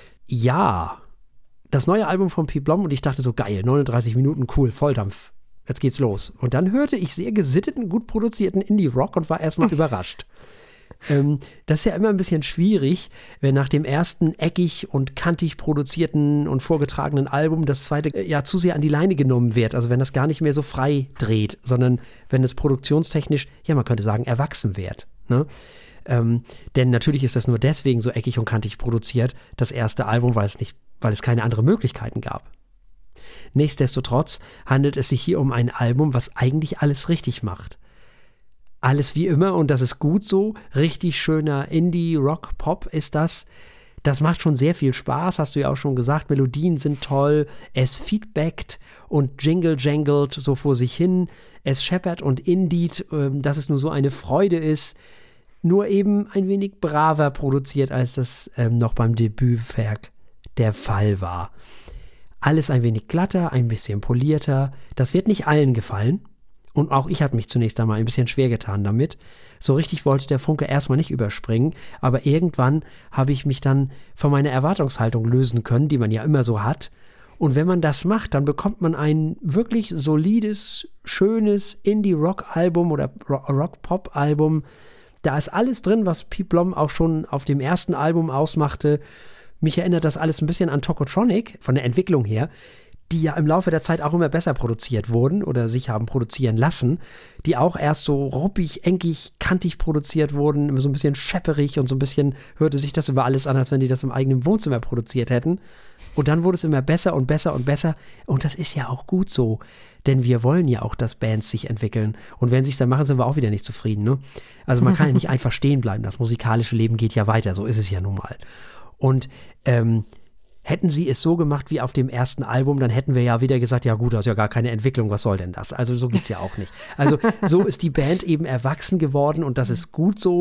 Ja, das neue Album von Piet Blom und ich dachte so, geil, neununddreißig Minuten, cool, Volldampf, jetzt geht's los. Und dann hörte ich sehr gesitteten, gut produzierten Indie-Rock und war erstmal überrascht. Ähm, das ist ja immer ein bisschen schwierig, wenn nach dem ersten eckig und kantig produzierten und vorgetragenen Album das zweite äh, ja zu sehr an die Leine genommen wird. Also wenn das gar nicht mehr so frei dreht, sondern wenn es produktionstechnisch, ja man könnte sagen, erwachsen wird. Ne? Ähm, denn natürlich ist das nur deswegen so eckig und kantig produziert, das erste Album, weil es nicht, weil es keine anderen Möglichkeiten gab. Nichtsdestotrotz handelt es sich hier um ein Album, was eigentlich alles richtig macht. Alles wie immer und das ist gut so. Richtig schöner Indie, Rock, Pop ist das. Das macht schon sehr viel Spaß, hast du ja auch schon gesagt. Melodien sind toll, es feedbackt und jingle-jangelt so vor sich hin. Es scheppert und indiet, dass es nur so eine Freude ist. Nur eben ein wenig braver produziert, als das ähm, noch beim Debütwerk der Fall war. Alles ein wenig glatter, ein bisschen polierter. Das wird nicht allen gefallen. Und auch ich habe mich zunächst einmal ein bisschen schwer getan damit. So richtig wollte der Funke erstmal nicht überspringen, aber irgendwann habe ich mich dann von meiner Erwartungshaltung lösen können, die man ja immer so hat. Und wenn man das macht, dann bekommt man ein wirklich solides, schönes Indie-Rock-Album oder Rock-Pop-Album. Da ist alles drin, was Piet Blom auch schon auf dem ersten Album ausmachte. Mich erinnert das alles ein bisschen an Tokotronic, von der Entwicklung her, die ja im Laufe der Zeit auch immer besser produziert wurden oder sich haben produzieren lassen, die auch erst so ruppig, enkig, kantig produziert wurden, immer so ein bisschen schepperig und so ein bisschen hörte sich das über alles an, als wenn die das im eigenen Wohnzimmer produziert hätten. Und dann wurde es immer besser und besser und besser und das ist ja auch gut so, denn wir wollen ja auch, dass Bands sich entwickeln und wenn sie es dann machen, sind wir auch wieder nicht zufrieden. Ne? Also man kann ja nicht einfach stehen bleiben, das musikalische Leben geht ja weiter, so ist es ja nun mal. Und ähm, hätten sie es so gemacht wie auf dem ersten Album, dann hätten wir ja wieder gesagt, ja gut, das ist ja gar keine Entwicklung, was soll denn das? Also so geht's ja auch nicht. Also so ist die Band eben erwachsen geworden und das ist gut so.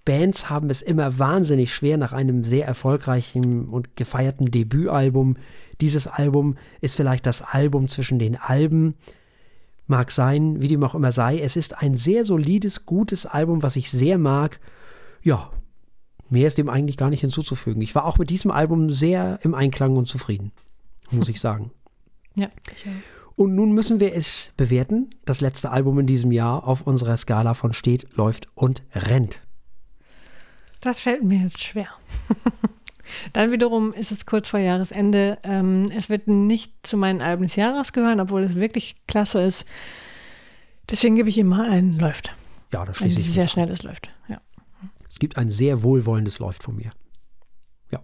Bands haben es immer wahnsinnig schwer nach einem sehr erfolgreichen und gefeierten Debütalbum. Dieses Album ist vielleicht das Album zwischen den Alben. Mag sein, wie dem auch immer sei. Es ist ein sehr solides, gutes Album, was ich sehr mag. Ja, mehr ist dem eigentlich gar nicht hinzuzufügen. Ich war auch mit diesem Album sehr im Einklang und zufrieden, muss ich sagen. Ja, ich auch. Und nun müssen wir es bewerten, das letzte Album in diesem Jahr auf unserer Skala von steht, läuft und rennt. Das fällt mir jetzt schwer. Dann wiederum ist es kurz vor Jahresende. Ähm, es wird nicht zu meinen Alben des Jahres gehören, obwohl es wirklich klasse ist. Deswegen gebe ich immer ein Läuft. Ja, das schließe ich. Ein sehr schnelles Läuft, ja. Es gibt ein sehr wohlwollendes Läuft von mir. Ja.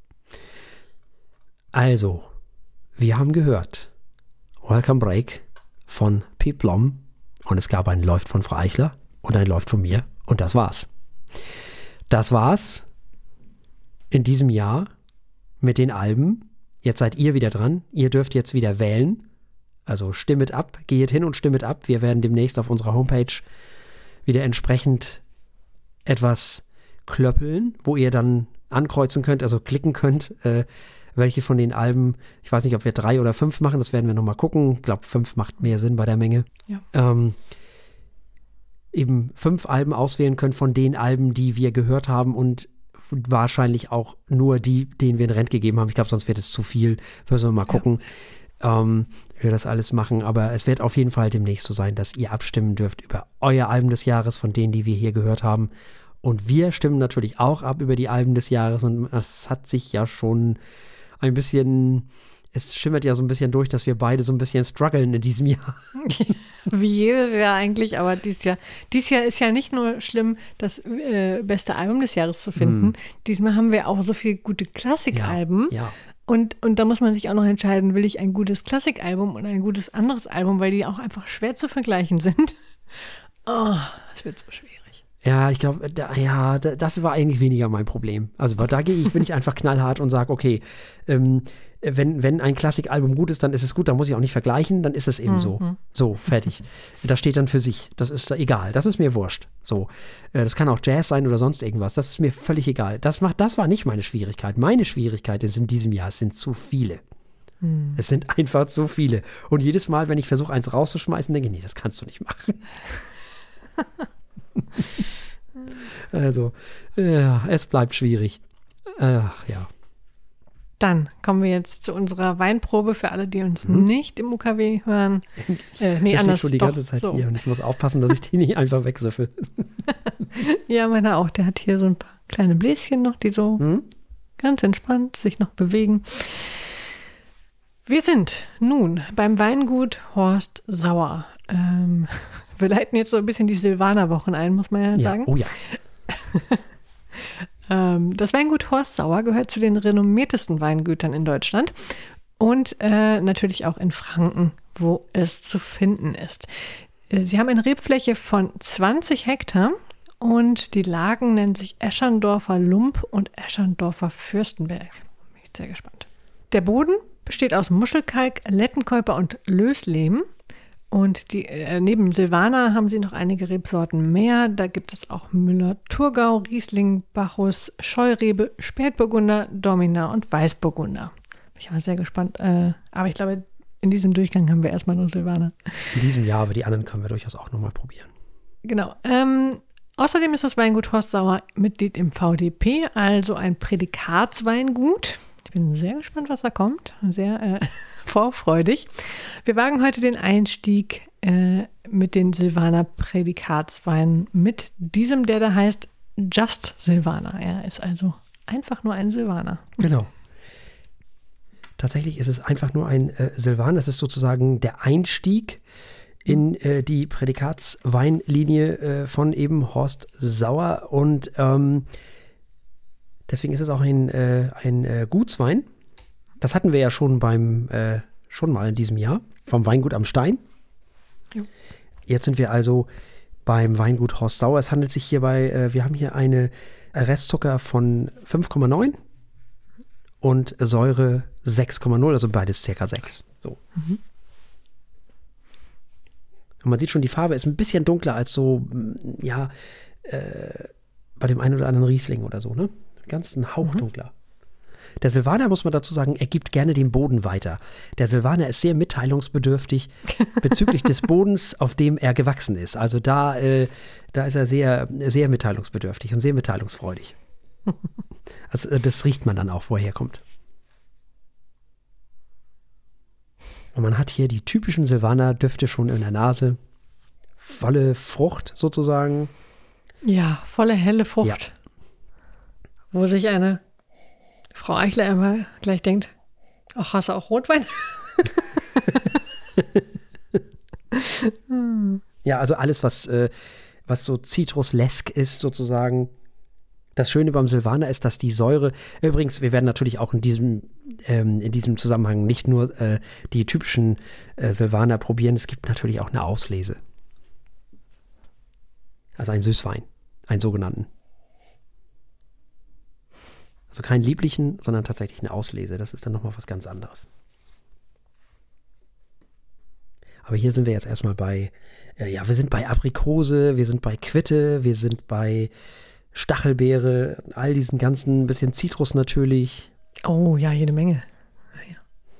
Also, wir haben gehört Welcome Break von Pete Blom und es gab ein Läuft von Frau Eichler und ein Läuft von mir und das war's. Das war's in diesem Jahr mit den Alben. Jetzt seid ihr wieder dran. Ihr dürft jetzt wieder wählen. Also stimmet ab, geht hin und stimmet ab. Wir werden demnächst auf unserer Homepage wieder entsprechend etwas klöppeln, wo ihr dann ankreuzen könnt, also klicken könnt, äh, welche von den Alben, ich weiß nicht, ob wir drei oder fünf machen, das werden wir nochmal gucken. Ich glaube, fünf macht mehr Sinn bei der Menge. Ja. Ähm, eben fünf Alben auswählen könnt von den Alben, die wir gehört haben und wahrscheinlich auch nur die, denen wir in Rent gegeben haben. Ich glaube, sonst wird es zu viel. Müssen wir mal gucken, ja. ähm, wie wir das alles machen. Aber es wird auf jeden Fall demnächst so sein, dass ihr abstimmen dürft über euer Album des Jahres, von denen, die wir hier gehört haben. Und wir stimmen natürlich auch ab über die Alben des Jahres. Und das hat sich ja schon ein bisschen, es schimmert ja so ein bisschen durch, dass wir beide so ein bisschen strugglen in diesem Jahr. Wie jedes Jahr eigentlich, aber dieses Jahr, dieses Jahr ist ja nicht nur schlimm, das äh, beste Album des Jahres zu finden. Mm. Diesmal haben wir auch so viele gute Klassikalben. Ja, ja. Und, und da muss man sich auch noch entscheiden, will ich ein gutes Klassikalbum oder ein gutes anderes Album, weil die auch einfach schwer zu vergleichen sind. Oh, das wird so schwierig. Ja, ich glaube, da, ja, da, das war eigentlich weniger mein Problem. Also da gehe ich, bin ich einfach knallhart und sage, okay, ähm, wenn, wenn ein Klassikalbum gut ist, dann ist es gut, dann muss ich auch nicht vergleichen, dann ist es eben mhm. so. So, fertig. Das steht dann für sich. Das ist egal. Das ist mir wurscht. So. Äh, das kann auch Jazz sein oder sonst irgendwas. Das ist mir völlig egal. Das macht, das war nicht meine Schwierigkeit. Meine Schwierigkeit ist in diesem Jahr, es sind zu viele. Mhm. Es sind einfach zu viele. Und jedes Mal, wenn ich versuche, eins rauszuschmeißen, denke ich, nee, das kannst du nicht machen. Also, ja, es bleibt schwierig. Ach ja. Dann kommen wir jetzt zu unserer Weinprobe für alle, die uns mhm. nicht im U K W hören. Äh, nee, ich anders. Ich schon die doch, ganze Zeit so. hier und ich muss aufpassen, dass ich die nicht einfach wegsüffel. Ja, meiner auch. Der hat hier so ein paar kleine Bläschen noch, die so mhm. ganz entspannt sich noch bewegen. Wir sind nun beim Weingut Horst Sauer. Ähm, wir leiten jetzt so ein bisschen die Silvaner-Wochen ein, muss man ja sagen. Ja, oh ja. ähm, das Weingut Horst Sauer gehört zu den renommiertesten Weingütern in Deutschland und äh, natürlich auch in Franken, wo es zu finden ist. Sie haben eine Rebfläche von zwanzig Hektar und die Lagen nennen sich Escherndorfer Lump und Escherndorfer Fürstenberg. Bin ich sehr gespannt. Der Boden besteht aus Muschelkalk, Lettenkäuper und Löslehm. Und die, äh, neben Silvaner haben sie noch einige Rebsorten mehr. Da gibt es auch Müller-Thurgau, Riesling, Bacchus, Scheurebe, Spätburgunder, Domina und Weißburgunder. Bin ich mal sehr gespannt. Äh, aber ich glaube, in diesem Durchgang haben wir erstmal nur Silvaner. In diesem Jahr, aber die anderen können wir durchaus auch nochmal probieren. Genau. Ähm, außerdem ist das Weingut Horst Sauer Mitglied im V D P, also ein Prädikatsweingut. Ich bin sehr gespannt, was da kommt. Sehr äh, vorfreudig. Wir wagen heute den Einstieg äh, mit den Silvaner Prädikatsweinen. Mit diesem, der da heißt Just Silvaner. Er ist also einfach nur ein Silvaner. Genau. Tatsächlich ist es einfach nur ein äh, Silvaner. Das ist sozusagen der Einstieg in äh, die Prädikatsweinlinie äh, von eben Horst Sauer. Und ähm, deswegen ist es auch ein, äh, ein äh, Gutswein. Das hatten wir ja schon beim, äh, schon mal in diesem Jahr, vom Weingut am Stein. Jo. Jetzt sind wir also beim Weingut Horst Sauer. Es handelt sich hierbei, äh, wir haben hier eine Restzucker von fünf Komma neun und Säure sechs Komma null, also beides circa sechs. So. Mhm. Und man sieht schon, die Farbe ist ein bisschen dunkler als so, ja, äh, bei dem einen oder anderen Riesling oder so, ne? Ganz ein Hauch dunkler. Mhm. Der Silvaner, muss man dazu sagen, er gibt gerne den Boden weiter. Der Silvaner ist sehr mitteilungsbedürftig bezüglich des Bodens, auf dem er gewachsen ist. Also da, äh, da ist er sehr, sehr mitteilungsbedürftig und sehr mitteilungsfreudig. Also das riecht man dann auch, wo er herkommt. Und man hat hier die typischen Silvaner-Düfte schon in der Nase. Volle Frucht sozusagen. Ja, volle helle Frucht. Ja. Wo sich eine Frau Eichler immer gleich denkt, ach, hast du auch Rotwein? Ja, also alles, was, äh, was so zitruslesk ist sozusagen. Das Schöne beim Silvaner ist, dass die Säure, übrigens, wir werden natürlich auch in diesem, ähm, in diesem Zusammenhang nicht nur äh, die typischen äh, Silvaner probieren, es gibt natürlich auch eine Auslese. Also einen Süßwein, einen sogenannten. Also keinen lieblichen, sondern tatsächlich eine Auslese. Das ist dann nochmal was ganz anderes. Aber hier sind wir jetzt erstmal bei, äh, ja, wir sind bei Aprikose, wir sind bei Quitte, wir sind bei Stachelbeere, all diesen ganzen, bisschen Zitrus natürlich. Oh ja, jede Menge. Ja.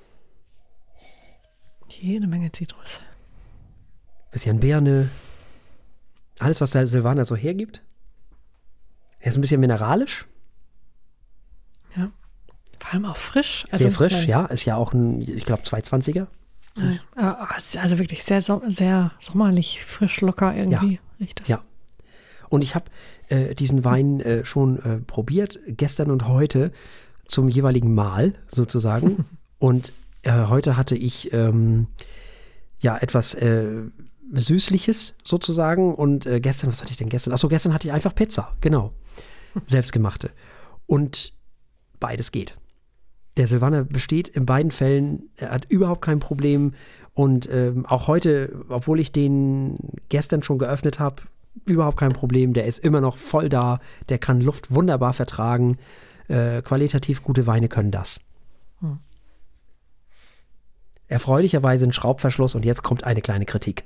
Jede Menge Zitrus. Bisschen Birne. Alles, was der Silvaner so hergibt. Er ist ein bisschen mineralisch. Ja. Vor allem auch frisch. Also sehr frisch, ja. Ist ja auch ein, ich glaube, zweihundertzwanziger. Ja, also wirklich sehr, sehr sommerlich, frisch, locker irgendwie. Ja. Riecht das. Ja. Und ich habe äh, diesen Wein äh, schon äh, probiert, gestern und heute zum jeweiligen Mal sozusagen. Und äh, heute hatte ich ähm, ja etwas äh, Süßliches sozusagen. Und äh, gestern, was hatte ich denn gestern? Achso, gestern hatte ich einfach Pizza, genau. Selbstgemachte. Und beides geht. Der Silvaner besteht in beiden Fällen, er hat überhaupt kein Problem. Und ähm, auch heute, obwohl ich den gestern schon geöffnet habe, überhaupt kein Problem. Der ist immer noch voll da. Der kann Luft wunderbar vertragen. Äh, qualitativ gute Weine können das. Hm. Erfreulicherweise ein Schraubverschluss und jetzt kommt eine kleine Kritik.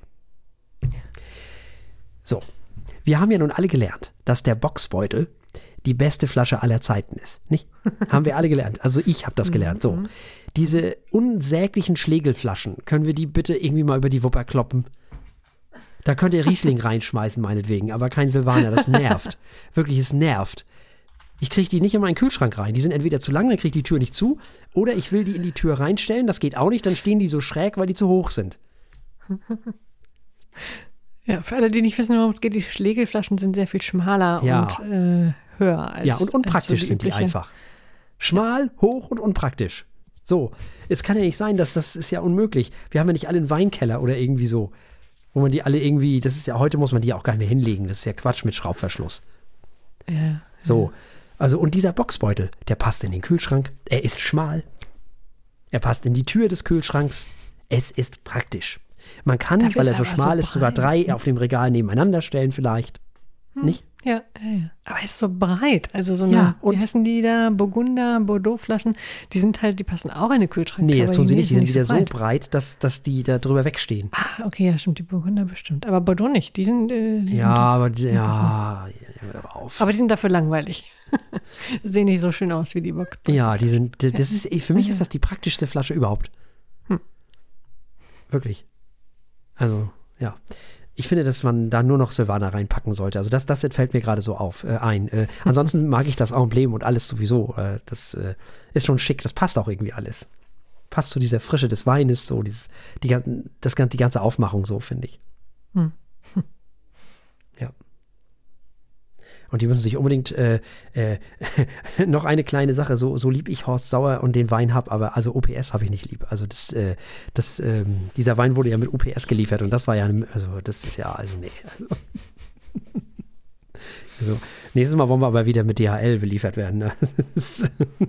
So, wir haben ja nun alle gelernt, dass der Boxbeutel die beste Flasche aller Zeiten ist. Nicht? Haben wir alle gelernt. Also ich habe das gelernt. So, diese unsäglichen Schlegelflaschen, können wir die bitte irgendwie mal über die Wupper kloppen? Da könnt ihr Riesling reinschmeißen, meinetwegen, aber kein Silvaner, das nervt. Wirklich, es nervt. Ich kriege die nicht in meinen Kühlschrank rein. Die sind entweder zu lang, dann kriege ich die Tür nicht zu, oder ich will die in die Tür reinstellen, das geht auch nicht, dann stehen die so schräg, weil die zu hoch sind. Ja, für alle, die nicht wissen, worum es geht, die Schlegelflaschen sind sehr viel schmaler ja. und äh, höher als Ja, und unpraktisch als so die sind die übliche. einfach. Schmal, hoch und unpraktisch. So, es kann ja nicht sein, dass das ist ja unmöglich. Wir haben ja nicht alle einen Weinkeller oder irgendwie so, wo man die alle irgendwie, das ist ja, heute muss man die auch gar nicht mehr hinlegen. Das ist ja Quatsch mit Schraubverschluss. Ja. So, also und dieser Boxbeutel, der passt in den Kühlschrank. Er ist schmal. Er passt in die Tür des Kühlschranks. Es ist praktisch. Man kann, Dafür weil er ist so aber schmal so ist, sogar breit. drei auf dem Regal nebeneinander stellen vielleicht. Hm. Nicht? Ja, ja, ja. Aber er ist so breit. Also so eine, Ja, und- wie heißen die da? Burgunder, Bordeaux-Flaschen. Die sind halt, die passen auch in den Kühlschrank. Nee, das aber tun sie nicht. Die sind wieder so so breit. breit, dass, dass die da drüber wegstehen. Ah, okay, ja, stimmt. Die Burgunder bestimmt. Aber Bordeaux nicht. Die sind. Äh, die Ja, sind aber die die- ja, ja, hör doch auf. aber die sind dafür langweilig. Sehen nicht so schön aus wie die Bock. Ja, die sind, das ist, für mich ist das die praktischste Flasche überhaupt. Hm. Wirklich. Also, ja. Ich finde, dass man da nur noch Silvaner reinpacken sollte. Also das, das fällt mir gerade so auf, äh, ein. Äh, ansonsten mag ich das Emblem und alles sowieso. Äh, das äh, ist schon schick, das passt auch irgendwie alles. Passt zu dieser Frische des Weines, so dieses, die, gan- das, gan- die ganze Aufmachung so, finde ich. Hm. Ja. Und die müssen sich unbedingt äh, äh, noch eine kleine Sache, so, so lieb ich Horst Sauer und den Wein habe, aber also O P S habe ich nicht lieb. Also das, äh, das, ähm, dieser Wein wurde ja mit O P S geliefert und das war ja, also das ist ja, also nee. Also, nächstes Mal wollen wir aber wieder mit D H L beliefert werden. Ne? Das, ist,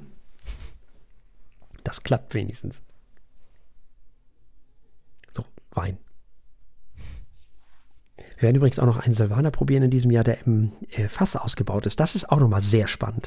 das klappt wenigstens. So, Wein. Wir werden übrigens auch noch einen Silvaner probieren in diesem Jahr, der im äh, Fass ausgebaut ist. Das ist auch nochmal sehr spannend.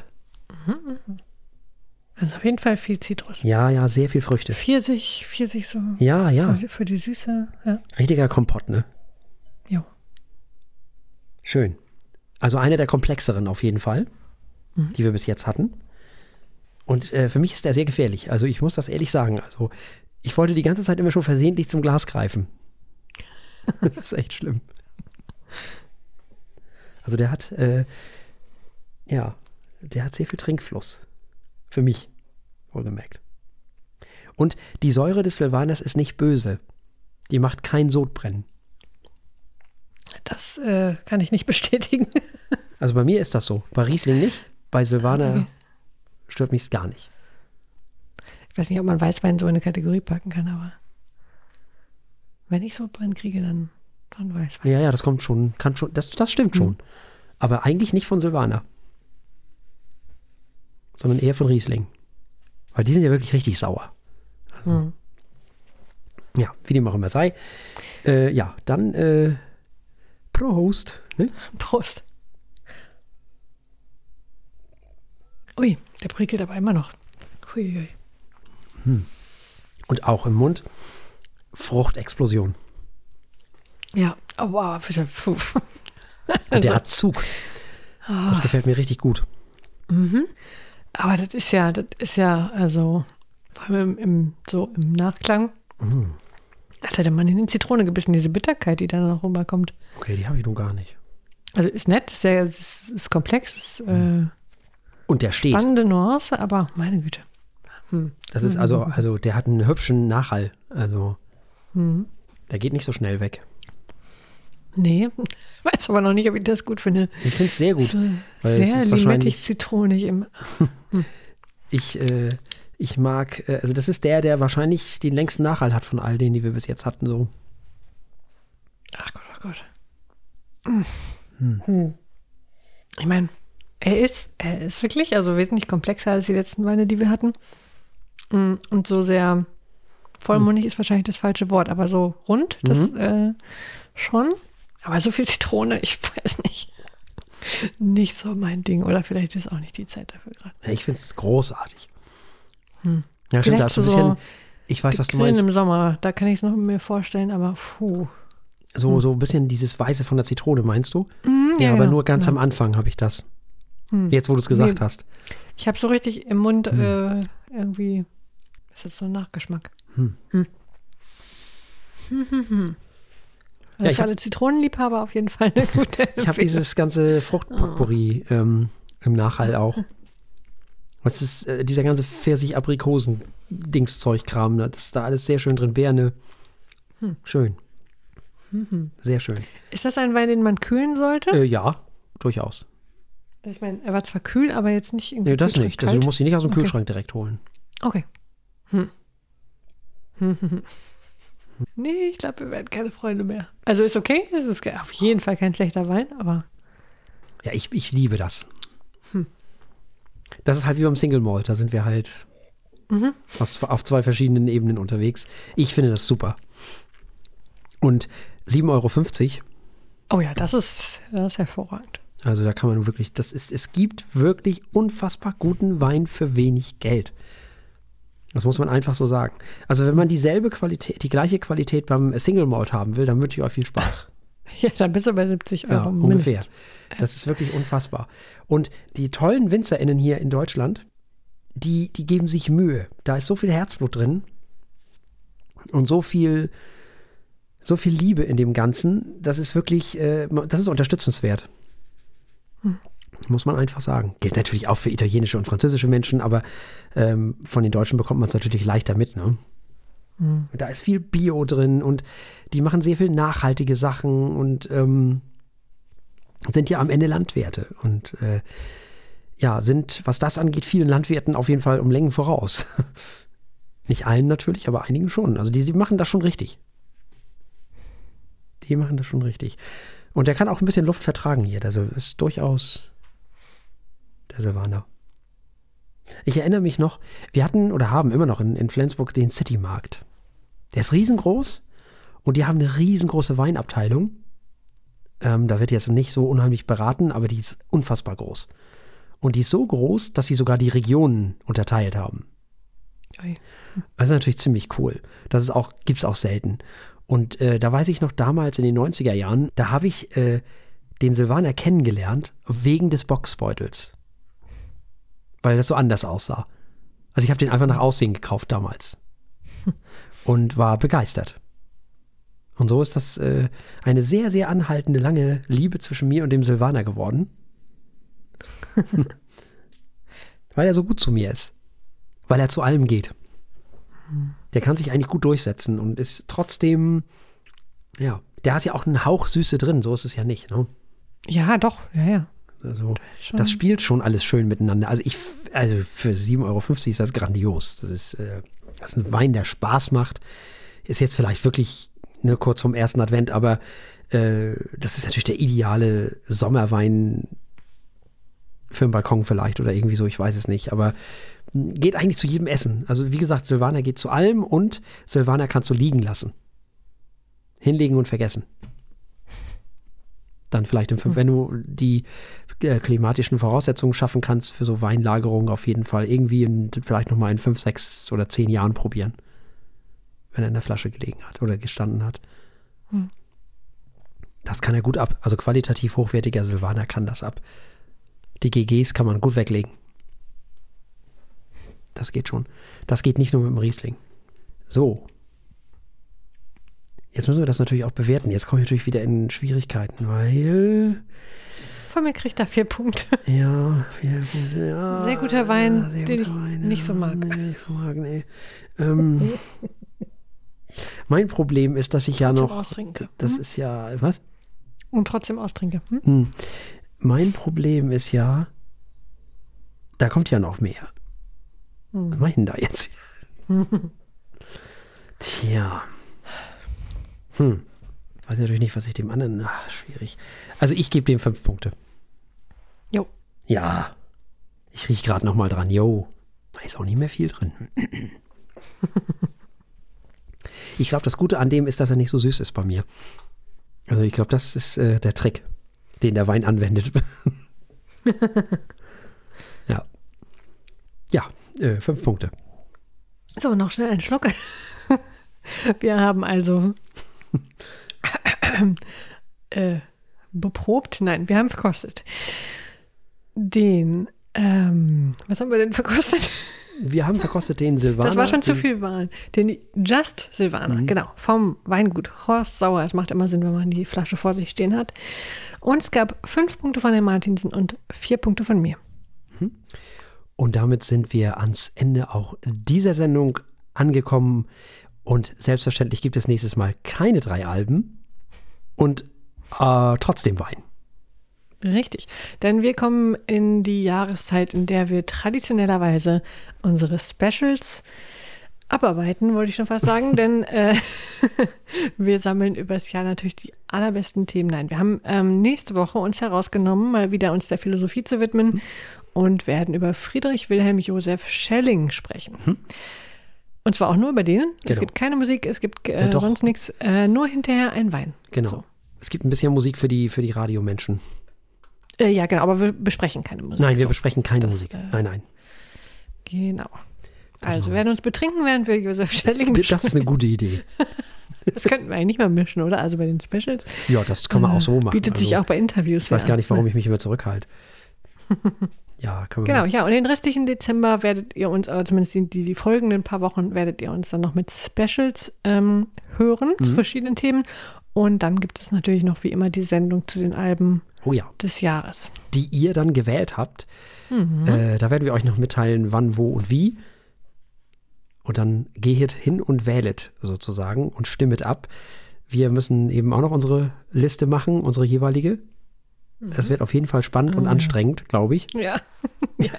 Also auf jeden Fall viel Zitrus. Ja, ja, sehr viel Früchte. Pfirsich, Pfirsich so. Ja, ja. Für, für die Süße. Ja. Richtiger Kompott, ne? Jo. Schön. Also eine der komplexeren auf jeden Fall, mhm. die wir bis jetzt hatten. Und äh, für mich ist der sehr gefährlich. Also ich muss das ehrlich sagen. Also ich wollte die ganze Zeit immer schon versehentlich zum Glas greifen. Das ist echt schlimm. Also der hat, äh, ja, der hat sehr viel Trinkfluss. Für mich, wohlgemerkt. Und die Säure des Silvaners ist nicht böse. Die macht kein Sodbrennen. Das äh, kann ich nicht bestätigen. Also bei mir ist das so. Bei Riesling nicht. Bei Silvaner okay. stört mich es gar nicht. Ich weiß nicht, ob man Weißwein so in eine Kategorie packen kann, aber wenn ich Sodbrennen kriege, dann, dann Weißwein. Ja, ja, das kommt schon. Kann schon das, das stimmt schon. Mhm. Aber eigentlich nicht von Silvaner. Sondern eher von Riesling. Weil die sind ja wirklich richtig sauer. Also, mhm. Ja, wie dem auch immer sei. Äh, ja, dann äh, Prost. Ne? Prost. Ui, der prickelt aber immer noch. Hui. Hm. Und auch im Mund Fruchtexplosion. Ja, oh, wow, bitte. Puh. Und der hat Zug. Das gefällt mir richtig gut. Mhm. Aber das ist ja, das ist ja, also vor allem im, im, so im Nachklang, mhm. als hätte man in die Zitrone gebissen, diese Bitterkeit, die da noch rüberkommt. Okay, die habe ich nun gar nicht. Also ist nett, ist, sehr, ist, ist komplex, ist äh, und der steht. Spannende Nuance, aber meine Güte. Hm. Das ist also, also der hat einen hübschen Nachhall. Also mhm. der geht nicht so schnell weg. Nee, weiß aber noch nicht, ob ich das gut finde. Ich finde es sehr gut. Weil sehr es ist wahrscheinlich zitronig im. Hm. Ich, äh, ich mag, äh, also das ist der, der wahrscheinlich den längsten Nachhall hat von all denen, die wir bis jetzt hatten. So. Ach Gott, ach Gott. Hm. Hm. Ich meine, er ist, er ist wirklich, also wesentlich komplexer als die letzten Weine, die wir hatten. Und so sehr vollmundig hm. ist wahrscheinlich das falsche Wort, aber so rund, das mhm. äh, schon. Aber so viel Zitrone, ich weiß nicht. Nicht so mein Ding. Oder vielleicht ist auch nicht die Zeit dafür gerade. Ich finde es großartig. Hm. Ja, stimmt, da ist ein bisschen, so ich weiß, was du meinst. Im Sommer, da kann ich es noch mir vorstellen, aber puh. So, hm. so ein bisschen dieses Weiße von der Zitrone, meinst du? Mm, ja, ja, aber genau, nur ganz genau. am Anfang habe ich das. Hm. Jetzt, wo du es gesagt nee. hast. Ich habe so richtig im Mund hm. äh, irgendwie, ist das so ein Nachgeschmack. Hm. Hm. Hm, hm, hm. Also ja, für alle Zitronenliebhaber auf jeden Fall eine gute Ich habe dieses ganze Fruchtpotpourri oh. ähm, im Nachhall auch. Das ist äh, dieser ganze Pfirsich-Aprikosen-Dingszeug-Kram. Das ist da alles sehr schön drin. Beerne. Hm. Schön. Mhm. Sehr schön. Ist das ein Wein, den man kühlen sollte? Äh, ja, durchaus. Ich meine, er war zwar kühl, aber jetzt nicht irgendwie. Nee, das nicht. Also, du musst ihn nicht aus dem okay. Kühlschrank direkt holen. Okay. Hm. Hm, hm, hm. Nee, ich glaube, wir werden keine Freunde mehr. Also ist okay, es ist auf jeden Fall kein schlechter Wein, aber. Ja, ich, ich liebe das. Hm. Das ist halt wie beim Single Malt, da sind wir halt mhm. auf, auf zwei verschiedenen Ebenen unterwegs. Ich finde das super. Und sieben Euro fünfzig. Oh ja, das ist, das ist hervorragend. Also da kann man wirklich, das ist, es gibt wirklich unfassbar guten Wein für wenig Geld. Das muss man einfach so sagen. Also wenn man dieselbe Qualität, die gleiche Qualität beim Single Malt haben will, dann wünsche ich euch viel Spaß. Ja, dann bist du bei siebzig Euro. Ja, ungefähr. Das ist wirklich unfassbar. Und die tollen WinzerInnen hier in Deutschland, die, die geben sich Mühe. Da ist so viel Herzblut drin und so viel, so viel Liebe in dem Ganzen. Das ist wirklich, äh, das ist unterstützenswert. Hm. Muss man einfach sagen. Gilt natürlich auch für italienische und französische Menschen, aber ähm, von den Deutschen bekommt man es natürlich leichter mit. Ne? Mhm. Da ist viel Bio drin und die machen sehr viel nachhaltige Sachen und ähm, sind ja am Ende Landwirte. Und äh, ja, sind, was das angeht, vielen Landwirten auf jeden Fall um Längen voraus. Nicht allen natürlich, aber einigen schon. Also die, die machen das schon richtig. Die machen das schon richtig. Und der kann auch ein bisschen Luft vertragen hier. Also ist durchaus der Silvaner. Ich erinnere mich noch, wir hatten oder haben immer noch in, in Flensburg den Citymarkt. Der ist riesengroß und die haben eine riesengroße Weinabteilung. Ähm, da wird jetzt nicht so unheimlich beraten, aber die ist unfassbar groß. Und die ist so groß, dass sie sogar die Regionen unterteilt haben. Ui. Das ist natürlich ziemlich cool. Das ist auch, gibt es auch selten. Und äh, da weiß ich noch damals in den neunziger Jahren, da habe ich äh, den Silvaner kennengelernt wegen des Boxbeutels. Weil das so anders aussah. Also ich habe den einfach nach Aussehen gekauft damals. Und war begeistert. Und so ist das äh, eine sehr, sehr anhaltende, lange Liebe zwischen mir und dem Silvaner geworden. Weil er so gut zu mir ist. Weil er zu allem geht. Der kann sich eigentlich gut durchsetzen und ist trotzdem, ja, der hat ja auch einen Hauch Süße drin, so ist es ja nicht, ne? Ja, doch, ja, ja. Also, das, das spielt schon alles schön miteinander. Also ich, also für sieben Euro fünfzig ist das grandios. Das ist, äh, das ist ein Wein, der Spaß macht. Ist jetzt vielleicht wirklich ne, kurz vom ersten Advent, aber äh, das ist natürlich der ideale Sommerwein für einen Balkon vielleicht oder irgendwie so, ich weiß es nicht. Aber geht eigentlich zu jedem Essen. Also wie gesagt, Silvaner geht zu allem und Silvaner kannst du liegen lassen. Hinlegen und vergessen. Dann vielleicht, im, wenn du die äh, klimatischen Voraussetzungen schaffen kannst für so Weinlagerungen, auf jeden Fall irgendwie in, vielleicht nochmal in fünf, sechs oder zehn Jahren probieren. Wenn er in der Flasche gelegen hat oder gestanden hat. Hm. Das kann er gut ab. Also qualitativ hochwertiger Silvaner kann das ab. Die G Gs kann man gut weglegen. Das geht schon. Das geht nicht nur mit dem Riesling. So. Jetzt müssen wir das natürlich auch bewerten. Jetzt komme ich natürlich wieder in Schwierigkeiten, weil... Von mir kriegt er vier Punkte. Ja, vier Punkte. Ja, sehr guter Wein, ja, sehr den guter ich Wein, nicht ja, so mag. Nee, nicht so mag, nee. Ähm, mein Problem ist, dass ich ja noch... Austrinke. Das hm? ist ja... Was? Und trotzdem austrinke. Hm? Hm. Mein Problem ist ja... Da kommt ja noch mehr. Hm. Was mach ich denn da jetzt? Tja. Hm. Weiß natürlich nicht, was ich dem anderen... Ach, schwierig. Also ich gebe dem fünf Punkte. Jo. Ja. Ich rieche gerade noch mal dran. Jo. Da ist auch nicht mehr viel drin. Ich glaube, das Gute an dem ist, dass er nicht so süß ist bei mir. Also ich glaube, das ist äh, der Trick, den der Wein anwendet. Ja. Ja, äh, fünf Punkte. So, noch schnell einen Schluck. Wir haben also äh, beprobt, nein, wir haben verkostet den, ähm, was haben wir denn verkostet? Wir haben verkostet den Silvaner. Das war schon zu viel Wein. Den Just Silvaner, mhm. genau, vom Weingut Horst Sauer. Es macht immer Sinn, wenn man die Flasche vor sich stehen hat. Und es gab fünf Punkte von Herrn Martinsen und vier Punkte von mir. Mhm. Und damit sind wir ans Ende auch dieser Sendung angekommen. Und selbstverständlich gibt es nächstes Mal keine drei Alben und äh, trotzdem Wein. Richtig, denn wir kommen in die Jahreszeit, in der wir traditionellerweise unsere Specials abarbeiten, wollte ich schon fast sagen, denn äh, wir sammeln übers Jahr natürlich die allerbesten Themen. Nein, wir haben ähm, nächste Woche uns herausgenommen, mal wieder uns der Philosophie zu widmen mhm. und werden über Friedrich Wilhelm Joseph Schelling sprechen. Mhm. Und zwar auch nur über denen. Genau. Es gibt keine Musik, es gibt äh, ja, sonst nichts, äh, nur hinterher ein Wein. Genau. So. Es gibt ein bisschen Musik für die, für die Radiomenschen. Äh, ja, genau, aber wir besprechen keine Musik. Nein, wir so. besprechen keine das, Musik. Äh, nein, nein. Genau. Das also, wir werden uns betrinken, während wir Joseph Schelling mischen. Das ist eine gute Idee. Das könnten wir eigentlich mal mischen, oder? Also bei den Specials. Ja, das kann man äh, auch so machen. Bietet also, sich auch bei Interviews. Ich weiß gar nicht, warum ich mich immer zurückhalte. Ja, können wir Genau, machen. ja, und den restlichen Dezember werdet ihr uns, oder zumindest die, die folgenden paar Wochen, werdet ihr uns dann noch mit Specials ähm, hören mhm. zu verschiedenen Themen. Und dann gibt es natürlich noch wie immer die Sendung zu den Alben oh ja. des Jahres. Die ihr dann gewählt habt. Mhm. Äh, da werden wir euch noch mitteilen, wann, wo und wie. Und dann gehet hin und wählet sozusagen und stimmet ab. Wir müssen eben auch noch unsere Liste machen, unsere jeweilige. Es mhm. wird auf jeden Fall spannend mhm. und anstrengend, glaube ich. Ja. ja.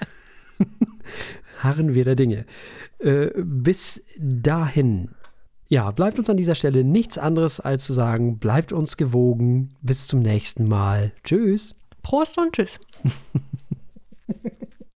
Harren wir der Dinge. Äh, bis dahin. Ja, bleibt uns an dieser Stelle nichts anderes als zu sagen, bleibt uns gewogen. Bis zum nächsten Mal. Tschüss. Prost und tschüss.